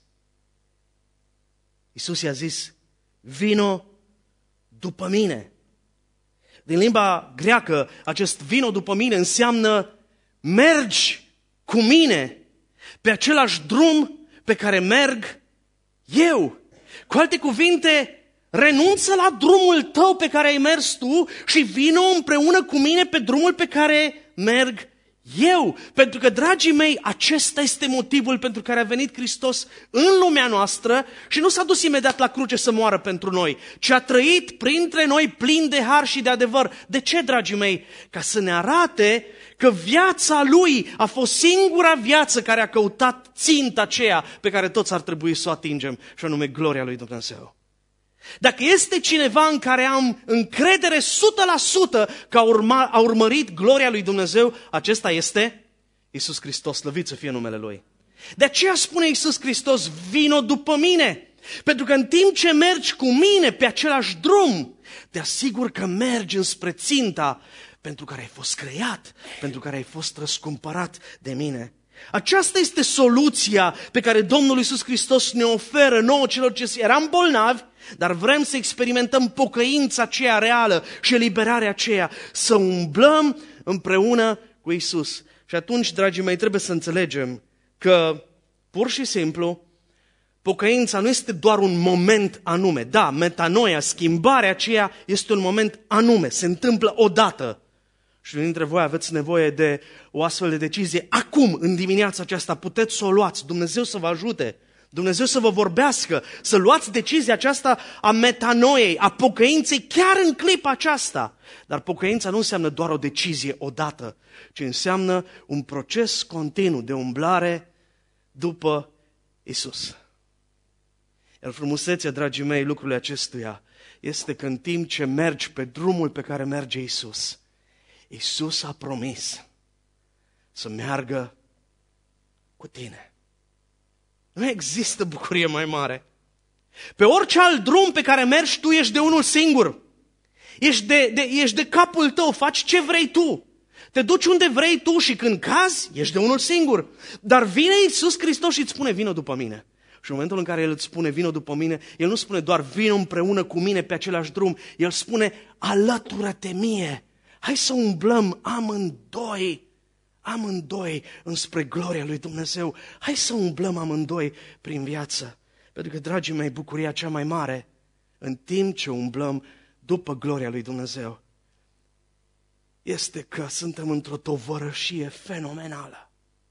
Iisus i-a zis, vino după mine. Din limba greacă, acest vino după mine înseamnă mergi cu mine pe același drum pe care merg eu. Cu alte cuvinte, renunță la drumul tău pe care ai mers tu și vino împreună cu mine pe drumul pe care merg eu. Pentru că, dragii mei, acesta este motivul pentru care a venit Hristos în lumea noastră și nu s-a dus imediat la cruce să moară pentru noi, ci a trăit printre noi plin de har și de adevăr. De ce, dragii mei? Ca să ne arate că viața Lui a fost singura viață care a căutat ținta aceea pe care toți ar trebui să o atingem, și anume gloria lui Dumnezeu. Dacă este cineva în care am încredere o sută la sută că a, urma, a urmărit gloria lui Dumnezeu, acesta este Iisus Hristos, slăvit să fie numele Lui. De aceea spune Iisus Hristos, vino după mine. Pentru că în timp ce mergi cu mine pe același drum, te asigur că mergi înspre ținta pentru care ai fost creat, pentru care ai fost răscumpărat de mine. Aceasta este soluția pe care Domnul Iisus Hristos ne oferă nouă celor ce eram bolnavi, dar vrem să experimentăm pocăința aceea reală și eliberarea aceea, să umblăm împreună cu Iisus. Și atunci, dragii mei, trebuie să înțelegem că, pur și simplu, pocăința nu este doar un moment anume. Da, metanoia, schimbarea aceea este un moment anume, se întâmplă odată. Și unii dintre voi aveți nevoie de o astfel de decizie acum, în dimineața aceasta, puteți să o luați, Dumnezeu să vă ajute, Dumnezeu să vă vorbească, să luați decizia aceasta a metanoiei, a pocăinței chiar în clipa aceasta. Dar pocăința nu înseamnă doar o decizie odată, ci înseamnă un proces continuu de umblare după Iisus. Iar frumusețea, dragii mei, lucrurile acestuia este că în timp ce mergi pe drumul pe care merge Iisus, Iisus a promis să meargă cu tine. Nu există bucurie mai mare. Pe orice alt drum pe care mergi, tu ești de unul singur. Ești de, de, ești de capul tău, faci ce vrei tu. Te duci unde vrei tu și când cazi, ești de unul singur. Dar vine Iisus Hristos și îți spune, vino după mine. Și în momentul în care El îți spune, vino după mine, El nu spune doar, vino împreună cu mine pe același drum. El spune, alătură-te mie. Hai să umblăm amândoi, amândoi înspre gloria lui Dumnezeu. Hai să umblăm amândoi prin viață. Pentru că, dragii mei, bucuria cea mai mare, în timp ce umblăm după gloria lui Dumnezeu, este că suntem într-o tovărășie fenomenală.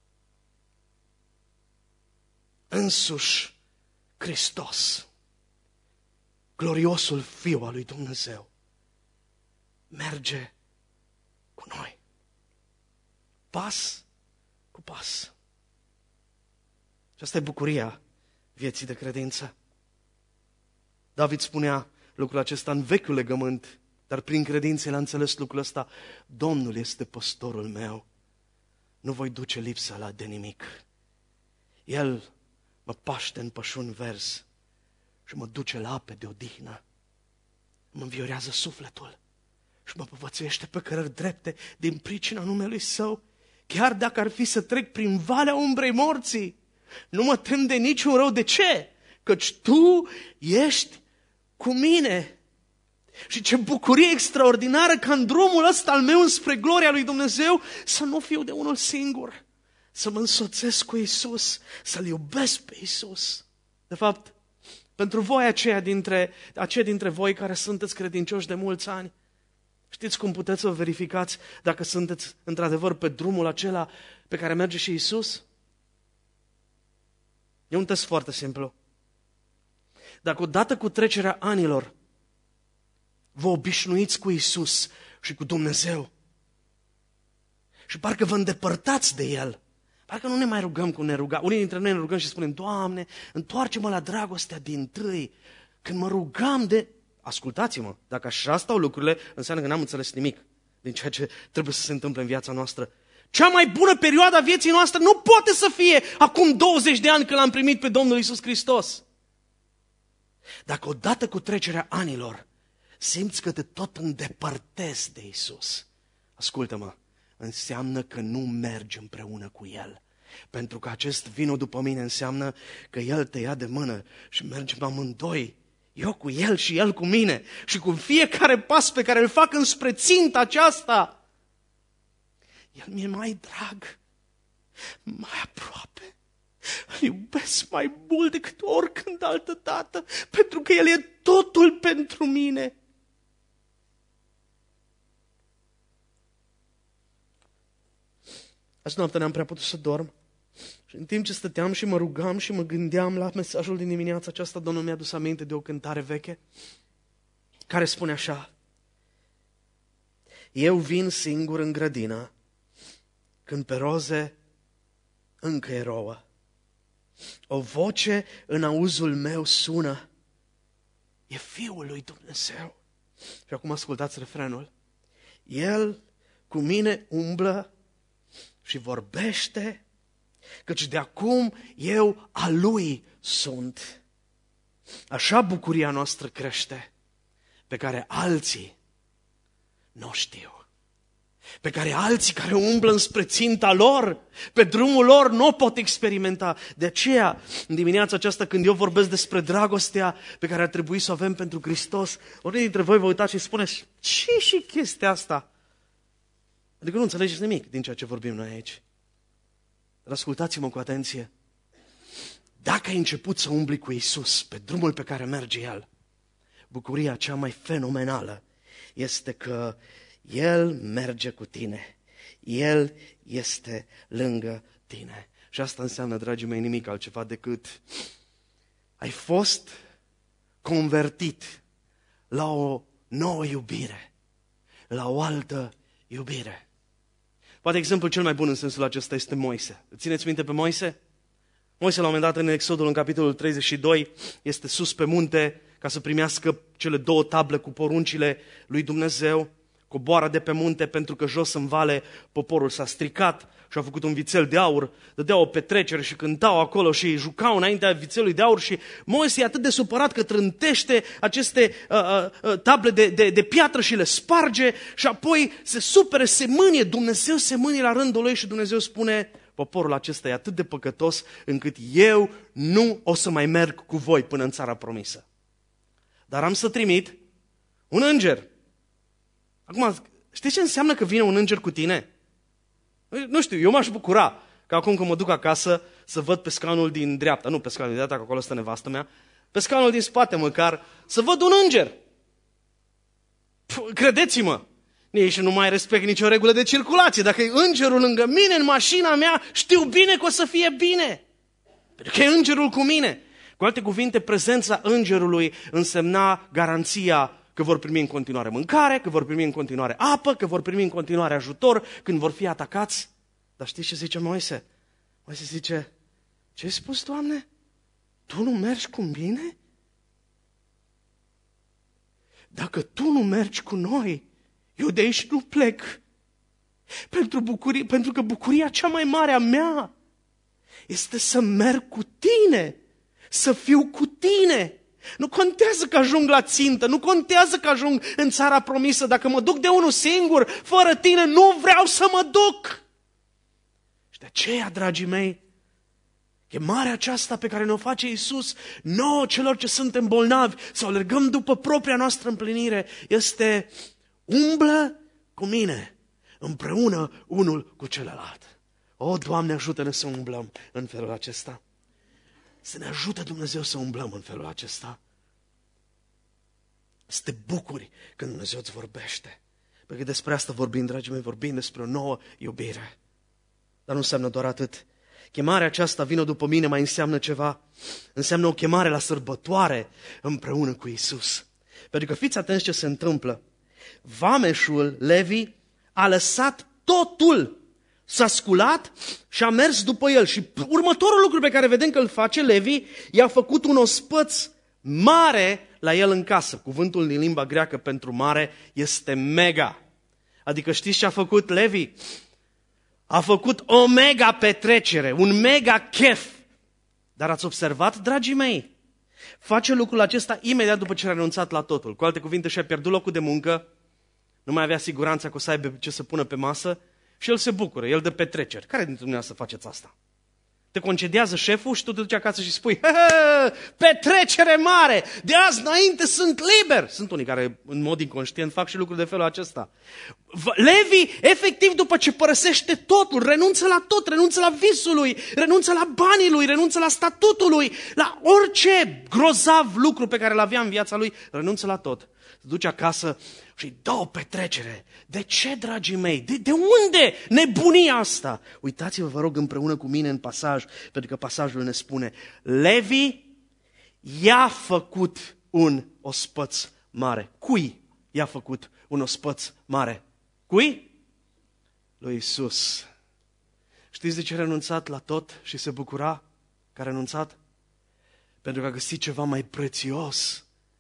Însuși Hristos, gloriosul Fiu al lui Dumnezeu, merge cu noi, pas cu pas. Și asta e bucuria vieții de credință. David spunea lucrul acesta în vechiul legământ, dar prin credință el a înțeles lucrul ăsta. Domnul este păstorul meu, nu voi duce lipsa la de nimic. El mă paște în pășuni verzi și mă duce la ape de odihnă. Mă înviorează sufletul și mă povățuiește pe cărări drepte din pricina numelui Său. Chiar dacă ar fi să trec prin valea umbrei morții, nu mă tem de niciun rău. De ce? Căci Tu ești cu mine. Și ce bucurie extraordinară ca în drumul ăsta al meu înspre gloria lui Dumnezeu să nu fiu de unul singur, să mă însoțesc cu Iisus, să-L iubesc pe Iisus. De fapt, pentru voi aceia dintre, aceia dintre voi care sunteți credincioși de mulți ani, știți cum puteți să verificați dacă sunteți într-adevăr pe drumul acela pe care merge și Iisus? E un test foarte simplu. Dacă odată cu trecerea anilor vă obișnuiți cu Iisus și cu Dumnezeu și parcă vă îndepărtați de El, parcă nu ne mai rugăm cum ne ruga. Unii dintre noi ne rugăm și spunem, Doamne, întoarce-mă la dragostea dintâi. Când mă rugam de... Ascultați-mă, dacă așa stau lucrurile, înseamnă că n-am înțeles nimic din ceea ce trebuie să se întâmple în viața noastră. Cea mai bună perioadă a vieții noastre nu poate să fie acum douăzeci de ani când l-am primit pe Domnul Iisus Hristos. Dacă odată cu trecerea anilor simți că te tot îndepărtezi de Iisus, ascultă-mă, înseamnă că nu mergi împreună cu El. Pentru că acest vino după mine înseamnă că El te ia de mână și mergem amândoi, eu cu El și El cu mine. Și cu fiecare pas pe care îl fac înspre ținta aceasta, El mi-e mai drag, mai aproape. Îl iubesc mai mult decât oricând altă dată, pentru că El e totul pentru mine. Azi noapte n-am prea putut să dorm. Și în timp ce stăteam și mă rugam și mă gândeam la mesajul din dimineața aceasta, Domnul mi-a adus aminte de o cântare veche care spune așa: eu vin singur în grădină, când pe roze încă e rouă. O voce în auzul meu sună: e Fiul lui Dumnezeu. Și acum ascultați refrenul. El cu mine umblă și vorbește, căci de acum eu a Lui sunt. Așa bucuria noastră crește, pe care alții nu știu. Pe care alții care umblă înspre ținta lor, pe drumul lor, nu o pot experimenta. De aceea, în dimineața aceasta, când eu vorbesc despre dragostea pe care ar trebui să o avem pentru Hristos, unii dintre voi vă uitați și spuneți, ce și chestia asta? Adică nu înțelegeți nimic din ceea ce vorbim noi aici. Dar ascultați-mă cu atenție. Dacă ai început să umbli cu Iisus pe drumul pe care merge El, bucuria cea mai fenomenală este că El merge cu tine. El este lângă tine. Și asta înseamnă, dragii mei, nimic altceva decât ai fost convertit la o nouă iubire, la o altă iubire. Poate exemplul cel mai bun în sensul acesta este Moise. Țineți minte pe Moise? Moise, la un moment dat, în Exodul, în capitolul treizeci și doi, este sus pe munte ca să primească cele două table cu poruncile lui Dumnezeu. Coboară de pe munte pentru că jos în vale poporul s-a stricat și a făcut un vițel de aur, dădeau o petrecere și cântau acolo și jucau înaintea vițelului de aur și Moise e atât de supărat că trântește aceste uh, uh, table de, de, de piatră și le sparge și apoi se supere, se mânie, Dumnezeu se mânie la rândul lui și Dumnezeu spune, poporul acesta e atât de păcătos încât eu nu o să mai merg cu voi până în țara promisă. Dar am să trimit un înger. Acum, știi ce înseamnă că vine un înger cu tine? Nu știu, eu m-aș bucura că acum când mă duc acasă să văd pe scaunul din dreapta, nu pe scaunul din dreapta, că acolo stă nevastă mea, pe scaunul din spate măcar, să văd un înger. Puh, credeți-mă, nici nu mai respect nicio regulă de circulație. Dacă e îngerul lângă mine în mașina mea, știu bine că o să fie bine. Pentru că e îngerul cu mine. Cu alte cuvinte, prezența îngerului însemna garanția că vor primi în continuare mâncare, că vor primi în continuare apă, că vor primi în continuare ajutor când vor fi atacați. Dar știți ce zice Moise? Moise zice, ce ai spus, Doamne? Tu nu mergi cu mine? Dacă Tu nu mergi cu noi, eu de aici nu plec. Pentru, bucurie, pentru că bucuria cea mai mare a mea este să merg cu Tine, să fiu cu Tine. Nu contează că ajung la țintă, nu contează că ajung în țara promisă. Dacă mă duc de unul singur, fără Tine, nu vreau să mă duc. Și de aceea, dragii mei, chemarea aceasta pe care ne-o face Iisus, nouă celor ce suntem bolnavi, să o alergăm după propria noastră împlinire, este umblă cu mine, împreună unul cu celălalt. O, Doamne, ajută-ne să umblăm în felul acesta. Să ne ajute Dumnezeu să umblăm în felul acesta. Să te bucuri când Dumnezeu îți vorbește. Pentru că despre asta vorbim, dragii mei, vorbim despre o nouă iubire. Dar nu înseamnă doar atât. Chemarea aceasta, vină după mine, mai înseamnă ceva. Înseamnă o chemare la sărbătoare împreună cu Iisus. Pentru că fiți atenți ce se întâmplă. Vameșul Levi a lăsat totul, s-a sculat și a mers după el. Și următorul lucru pe care vedem că îl face Levi, i-a făcut un ospăț mare la el în casă. Cuvântul din limba greacă pentru mare este mega. Adică știți ce a făcut Levi? A făcut o mega petrecere, un mega chef. Dar ați observat, dragii mei? Face lucrul acesta imediat după ce a renunțat la totul. Cu alte cuvinte, și-a pierdut locul de muncă, nu mai avea siguranța că o să aibă ce să pună pe masă și el se bucură, el dă petreceri. Care dintre dumneavoastră faceți asta? Te concediază șeful și tu te duci acasă și spui, petrecere mare, de azi înainte sunt liber. Sunt unii care în mod inconștient fac și lucruri de felul acesta. Levi, efectiv, după ce părăsește totul, renunță la tot, renunță la visul lui, renunță la banii lui, renunță la statutul lui, la orice grozav lucru pe care îl avea în viața lui, renunță la tot. Se duce acasă și dă o petrecere. De ce, dragii mei? De, de unde nebunia asta? Uitați-vă, vă rog, împreună cu mine în pasaj, pentru că pasajul ne spune, Levi i-a făcut un ospăț mare. Cui i-a făcut un ospăț mare? Cui? Lui Iisus. Știți de ce a renunțat la tot și se bucura că a renunțat? Pentru că a găsit ceva mai prețios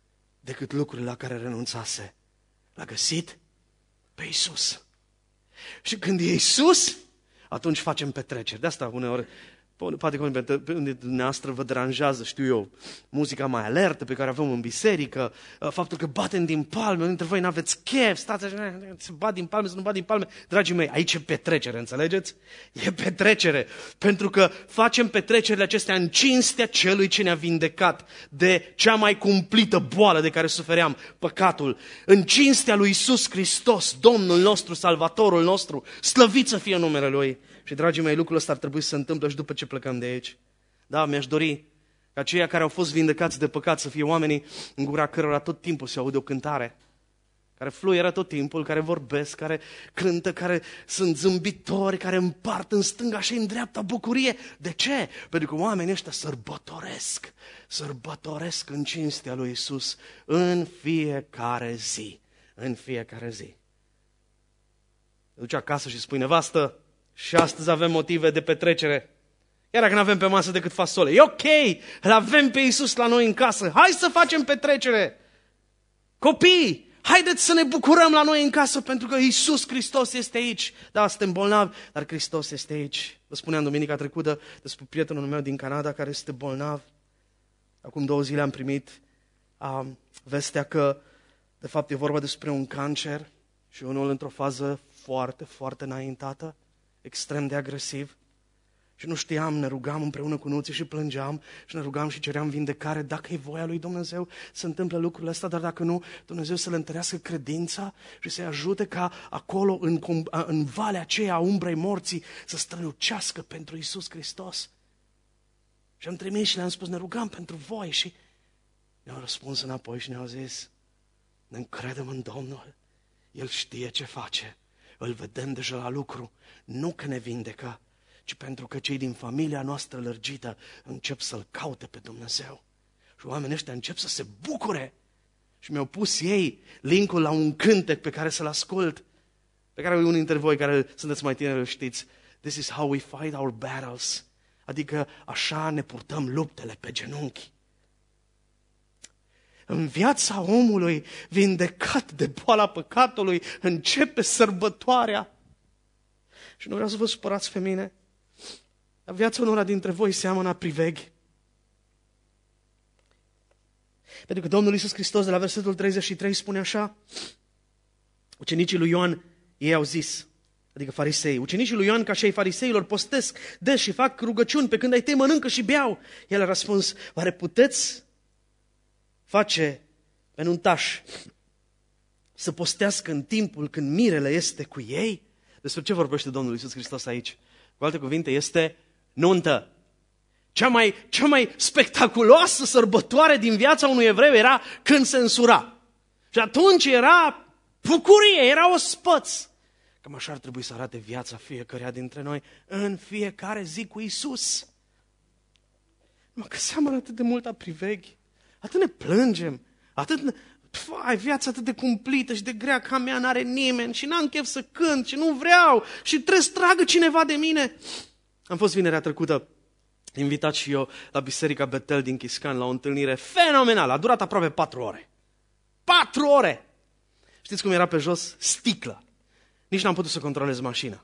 decât lucrurile la care renunțase. L-a găsit pe Iisus. Și când e Iisus, atunci facem petreceri. De asta uneori, poate că pe dumneavoastră vă deranjează, știu eu, muzica mai alertă pe care avem în biserică, faptul că batem din palme, unii dintre voi n-aveți chef, stați așa, să bat din palme, să nu bat din palme. Dragii mei, aici e petrecere, înțelegeți? E petrecere, pentru că facem petrecerile acestea în cinstea celui ce ne-a vindecat de cea mai cumplită boală de care sufeream, păcatul, în cinstea lui Iisus Hristos, Domnul nostru, Salvatorul nostru, slăvit să fie numele Lui. Și, dragii mei, lucrul ăsta ar trebui să se întâmple și după ce plecăm de aici. Da, mi-aș dori ca aceia care au fost vindecați de păcat să fie oamenii în gura cărora tot timpul se aude o cântare, care fluieră tot timpul, care vorbesc, care cântă, care sunt zâmbitori, care împart în stânga și în dreapta bucurie. De ce? Pentru că oamenii ăștia sărbătoresc, sărbătoresc în cinstea lui Iisus în fiecare zi. În fiecare zi. Te duci acasă și spui, nevastă, și astăzi avem motive de petrecere. Chiar dacă nu avem pe masă decât fasole. E ok, îl avem pe Iisus la noi în casă. Hai să facem petrecere. Copii, haideți să ne bucurăm la noi în casă pentru că Iisus Hristos este aici. Da, suntem bolnavi, dar Hristos este aici. Vă spuneam duminica trecută despre prietenul meu din Canada care este bolnav. Acum două zile am primit um, vestea că de fapt e vorba despre un cancer și unul într-o fază foarte, foarte înaintată, extrem de agresiv. Și nu știam, ne rugam împreună cu nuții și plângeam și ne rugam și ceream vindecare. Dacă e voia lui Dumnezeu să întâmple lucrurile astea, dar dacă nu, Dumnezeu să le întărească credința și să-i ajute ca acolo, în, în valea aceea a umbrei morții, să strălucească pentru Iisus Hristos. Și am trimis și le-am spus, ne rugam pentru voi și ne-au răspuns înapoi și ne-au zis, ne încredem în Domnul, El știe ce face, îl vedem deja la lucru, nu că ne vindecă, ci pentru că cei din familia noastră lărgită încep să-L caute pe Dumnezeu. Și oamenii ăștia încep să se bucure. Și mi-au pus ei link-ul la un cântec pe care să-l ascult, pe care unii dintre voi care sunteți mai tineri știți. This is how we fight our battles. Adică așa ne purtăm luptele pe genunchi. În viața omului vindecat de boala păcatului începe sărbătoarea. Și nu vreau să vă supărați pe mine, dar viața unora dintre voi seamănă a priveghi. Pentru că Domnul Iisus Hristos de la versetul treizeci și trei spune așa, ucenicii lui Ioan, ei au zis, adică farisei, ucenicii lui Ioan ca și ai fariseilor postesc des și fac rugăciuni, pe când ai tăi mănâncă și beau. El a răspuns, oare puteți face pe nuntași să postească în timpul când mirele este cu ei? Despre ce vorbește Domnul Iisus Hristos aici? Cu alte cuvinte, este nuntă. Cea mai, cea mai spectaculoasă sărbătoare din viața unui evreu era când se însura. Și atunci era bucurie, era ospăț. Cam așa ar trebui să arate viața fiecăruia dintre noi în fiecare zi cu Iisus. Mă, că seamănă atât de mult a priveghi, atât ne plângem, atât ne... Ai viața atât de cumplită și de grea ca mea, n-are nimeni și n-am chef să cânt și nu vreau și trebuie să tragă cineva de mine. Am fost vinerea trecută invitat și eu la Biserica Betel din Chiscan la o întâlnire fenomenală. A durat aproape patru ore. Patru ore! Știți cum era pe jos? Sticlă. Nici n-am putut să controlez mașina.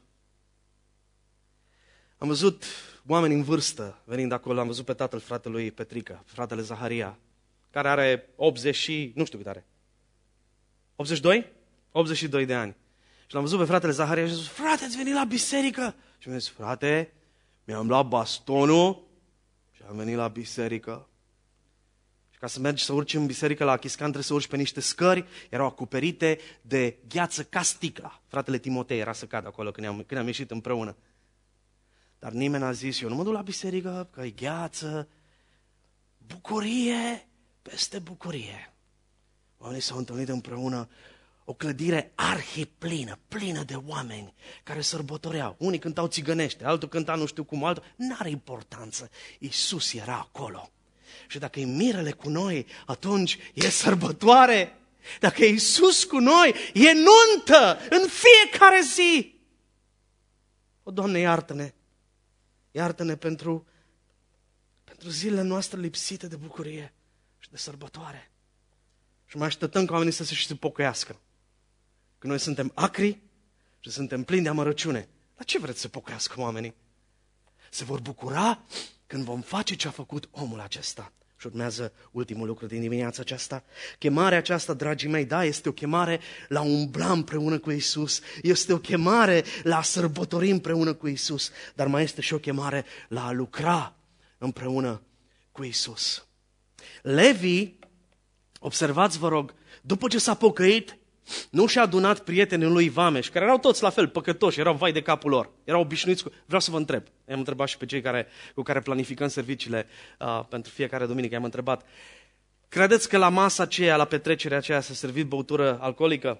Am văzut oameni în vârstă venind acolo, am văzut pe tatăl fratelui Petrica, fratele Zaharia, care are optzeci și, nu știu cât are, optzeci și doi? optzeci și doi de ani. Și l-am văzut pe fratele Zaharia și a zis, frate, ați venit la biserică? Și mi-a zis, frate, mi-am luat bastonul și am venit la biserică. Și ca să mergi să urci în biserică la Chiscan, trebuie să urci pe niște scări, erau acoperite de gheață ca sticla. Fratele Timotei era să cadă acolo când am, când am ieșit împreună. Dar nimeni n-a zis, eu nu mă duc la biserică, că e gheață, bucurie peste bucurie. Oamenii s-au întâlnit împreună, o clădire arhiplină, plină de oameni care sărbătoreau. Unii cântau țigănește, altul cânta nu știu cum, altul. N-are importanță. Iisus era acolo. Și dacă e mirele cu noi, atunci e sărbătoare. Dacă e Iisus cu noi, e nuntă în fiecare zi. O, Doamne, iartă-ne. Iartă-ne pentru, pentru zilele noastre lipsite de bucurie și de sărbătoare. Și mai așteptăm ca oamenii să se și se pocăiască. Că noi suntem acri și suntem plini de amărăciune. La ce vreți să pocăiască oamenii? Se vor bucura când vom face ce a făcut omul acesta. Și urmează ultimul lucru din dimineața aceasta. Chemarea aceasta, dragii mei, da, este o chemare la a umbla împreună cu Iisus. Este o chemare la a sărbători împreună cu Iisus. Dar mai este și o chemare la a lucra împreună cu Iisus. Levi, observați vă rog, după ce s-a pocăit, nu și-a adunat prietenii lui vameși, care erau toți la fel, păcătoși, erau vai de capul lor, erau obișnuiți cu... Vreau să vă întreb, i-am întrebat și pe cei care, cu care planificăm serviciile uh, pentru fiecare duminică, i-am întrebat, credeți că la masa aceea, la petrecerea aceea, s-a servit băutură alcoolică?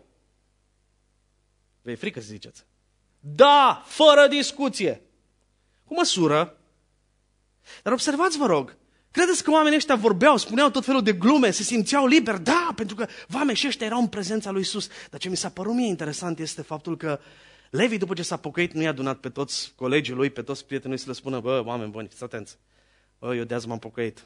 Vă e frică să ziceți? Da, fără discuție, cu măsură. Dar observați vă rog, credeți că oamenii ăștia vorbeau, spuneau tot felul de glume, se simțeau liberi? Da, pentru că vameșii ăștia erau în prezența lui Iisus. Dar ce mi s-a părut mie interesant este faptul că Levi, după ce s-a pocăit, nu i-a adunat pe toți colegii lui, pe toți prietenii lui să le spună, bă, oameni buni, fiți atenți, bă, eu de azi m-am pocăit.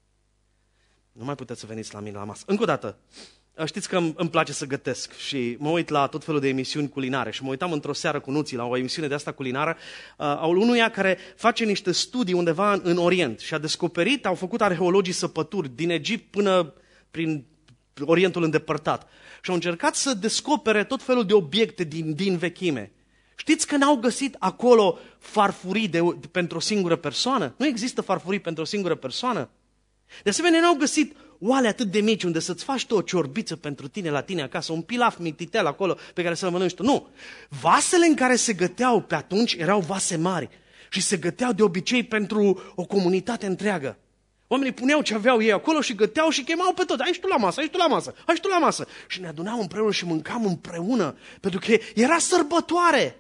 Nu mai puteți să veniți la mine la masă. Încă o dată, știți că îmi place să gătesc și mă uit la tot felul de emisiuni culinare și mă uitam într-o seară cu Nuții la o emisiune de asta culinară a unuia care face niște studii undeva în, în Orient și a descoperit, au făcut arheologii săpături din Egipt până prin Orientul îndepărtat și au încercat să descopere tot felul de obiecte din, din vechime. Știți că n-au găsit acolo farfurii de, de, pentru o singură persoană? Nu există farfurii pentru o singură persoană. De asemenea, n-au găsit oale atât de mici unde să-ți faci tu o ciorbiță pentru tine la tine acasă, un pilaf mititel acolo pe care să-l mănânci tu. Nu! Vasele în care se găteau pe atunci erau vase mari și se găteau de obicei pentru o comunitate întreagă. Oamenii puneau ce aveau ei acolo și găteau și chemau pe toți. Hai și tu la masă, hai și tu la masă, hai și tu la masă. Și ne adunam împreună și mâncam împreună, pentru că era sărbătoare.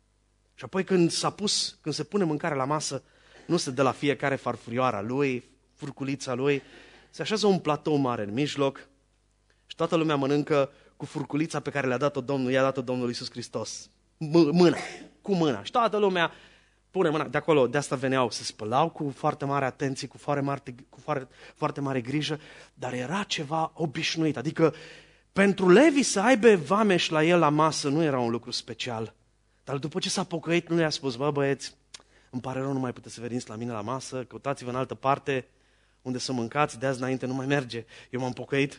Și apoi când s-a pus, când se pune mâncare la masă, nu se dă la fiecare farfurioara lui, furculița lui, se așează un platou mare în mijloc și toată lumea mănâncă cu furculița pe care le-a dat-o Domnul, i-a dat-o Domnul Iisus Hristos. Mâna, cu mâna. Și toată lumea pune mâna. De acolo, de asta veneau, se spălau cu foarte mare atenție, cu foarte mare, cu foarte, foarte mare grijă, dar era ceva obișnuit. Adică pentru Levi să aibă vameș la el la masă nu era un lucru special. Dar după ce s-a pocăit, nu le-a spus, bă băieți, îmi pare rău, nu mai puteți să veniți la mine la masă, căutați-vă în altă parte, unde să mâncați, de azi înainte nu mai merge. Eu m-am pocăit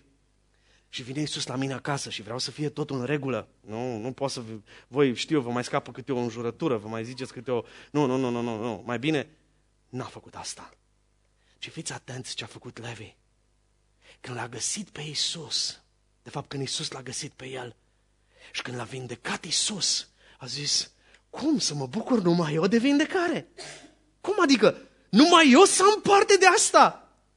și vine Iisus la mine acasă și vreau să fie totul în regulă. Nu, nu pot să... Voi, știu, vă mai scapă câte o înjurătură, vă mai ziceți câte o... Nu, nu, nu, nu, nu, nu. Mai bine, n-a făcut asta. Și fiți atenți ce a făcut Levi. Când l-a găsit pe Iisus, de fapt când Iisus l-a găsit pe el și când l-a vindecat Iisus, a zis, cum să mă bucur numai eu de vindecare? Cum adică? Numai eu să am parte de asta?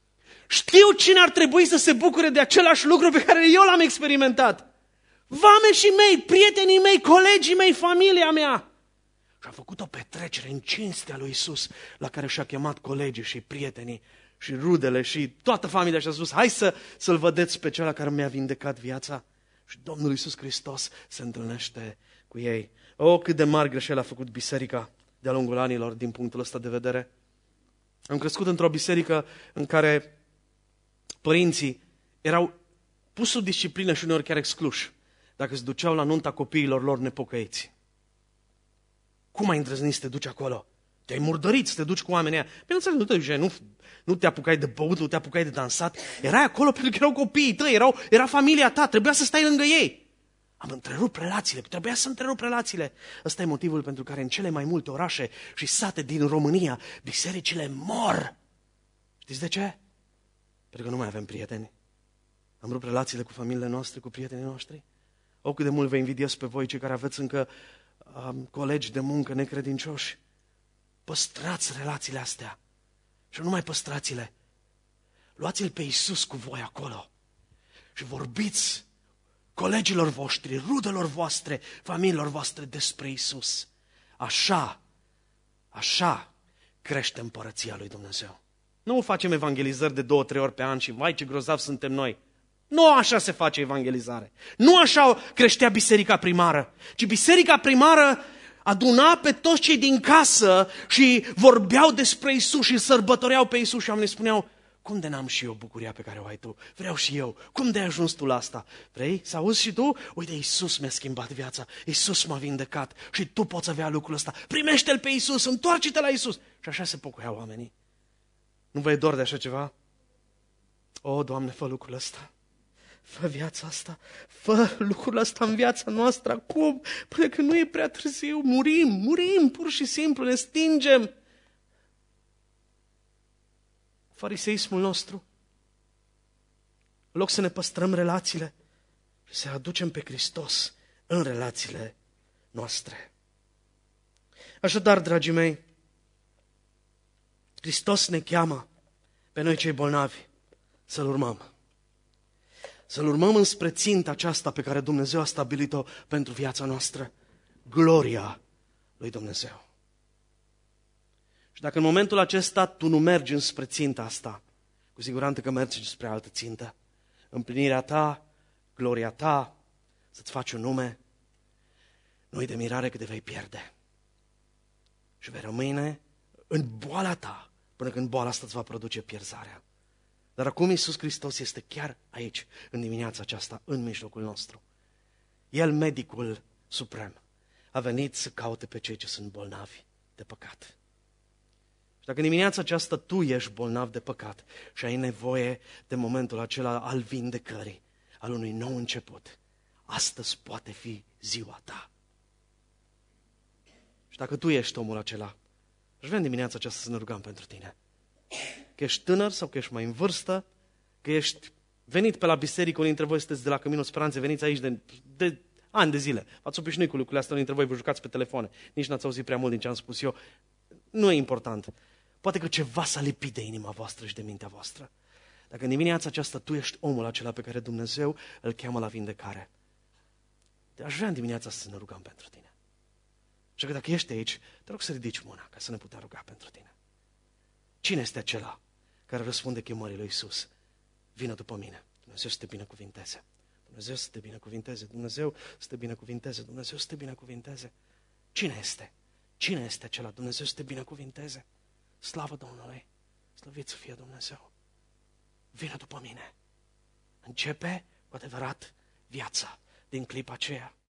Știu cine ar trebui să se bucure de același lucru pe care eu l-am experimentat. Vameșii mei, prietenii mei, colegii mei, familia mea. Și a făcut o petrecere în cinstea lui Iisus, la care și-a chemat colegii și prietenii și rudele și toată familia și a spus, hai să, să-l vedeți pe cel care mi-a vindecat viața. Și Domnul Iisus Hristos se întâlnește cu ei. O, cât de mari greșeli a făcut biserica de-a lungul anilor din punctul ăsta de vedere. Am crescut într-o biserică în care părinții erau pus sub disciplină și uneori chiar excluși dacă se duceau la nunta copiilor lor nepocăiți. Cum ai îndrăznit să te duci acolo? Te-ai murdărit să te duci cu oamenii aia. Bineînțeles, nu te duceai, nu, nu te apucai de băut, nu te apucai de dansat. Erai acolo pentru că erau copiii tăi, erau, era familia ta, trebuia să stai lângă ei. Am întrerupt relațiile, trebuia să întrerup relațiile. Ăsta e motivul pentru care în cele mai multe orașe și sate din România, bisericile mor. Știți de ce? Pentru că nu mai avem prieteni. Am rupt relațiile cu familiile noastre, cu prietenii noștri. O, cât de mult vă invidiez pe voi, cei care aveți încă um, colegi de muncă necredincioși. Păstrați relațiile astea. Și nu mai păstrați-le. Luați-l pe Iisus cu voi acolo. Și vorbiți colegilor voștri, rudelor voastre, familiilor voastre despre Iisus. Așa, așa crește împărăția lui Dumnezeu. Nu facem evangelizări de două, trei ori pe an și vai ce grozav suntem noi. Nu așa se face evangelizare. Nu așa creștea biserica primară, ci biserica primară aduna pe toți cei din casă și vorbeau despre Iisus și sărbătoreau pe Iisus și oamenii spuneau, cum de n-am și eu bucuria pe care o ai tu? Vreau și eu. Cum de ai ajuns tu la asta? Vrei să auzi și tu? Uite, Iisus mi-a schimbat viața, Iisus m-a vindecat și tu poți avea lucrul ăsta. Primește-L pe Iisus, întoarce-te la Iisus. Și așa se pocăiau oamenii. Nu vă e dor de așa ceva? O, Doamne, fă lucrul ăsta. Fă viața asta, fă lucrul ăsta în viața noastră acum, până când nu e prea târziu, murim, murim, pur și simplu, ne stingem. Fariseismul nostru, în loc să ne păstrăm relațiile, să aducem pe Hristos în relațiile noastre. Așadar, dragii mei, Hristos ne cheamă pe noi cei bolnavi să-L urmăm. Să-L urmăm înspre ținta aceasta pe care Dumnezeu a stabilit-o pentru viața noastră. Gloria lui Dumnezeu. Și dacă în momentul acesta tu nu mergi înspre ținta asta, cu siguranță că mergi spre altă țintă. Împlinirea ta, gloria ta, să-ți faci un nume, nu-i de mirare că te vei pierde. Și vei rămâne în boala ta, până când boala asta îți va produce pierzarea. Dar acum Iisus Hristos este chiar aici, în dimineața aceasta, în mijlocul nostru. El, medicul suprem, a venit să caute pe cei ce sunt bolnavi de păcat. Și dacă în dimineața aceasta tu ești bolnav de păcat și ai nevoie de momentul acela al vindecării, al unui nou început, astăzi poate fi ziua ta. Și dacă tu ești omul acela, aș vrea în dimineața aceasta să ne rugăm pentru tine. Că ești tânăr sau că ești mai în vârstă, că ești venit pe la biserică, unii dintre voi sunteți de la Căminul Speranței, veniți aici de, de ani de zile. V-ați obișnuit cu lucrurile astea, unii dintre voi vă jucați pe telefoane. Nici n-ați auzit prea mult din ce am spus eu. Nu e important. Poate că ceva s-a lipit de inima voastră și de mintea voastră. Dacă în dimineața aceasta tu ești omul acela pe care Dumnezeu îl cheamă la vindecare, aș vrea în dimineața să ne rugăm pentru tine. Și că dacă ești aici, te rog să ridici mâna ca să ne putem ruga pentru tine. Cine este acela care răspunde chemării lui Iisus? Vină după mine. Dumnezeu să te binecuvinteze. Dumnezeu să te binecuvinteze. Dumnezeu să te binecuvinteze. Dumnezeu să te binecuvinteze. Cine este? Cine este acela? Dumnezeu să te binecuvinteze. Slavă Domnului. Slăvit să fie Dumnezeu. Vină după mine. Începe cu adevărat viața din clipa aceea.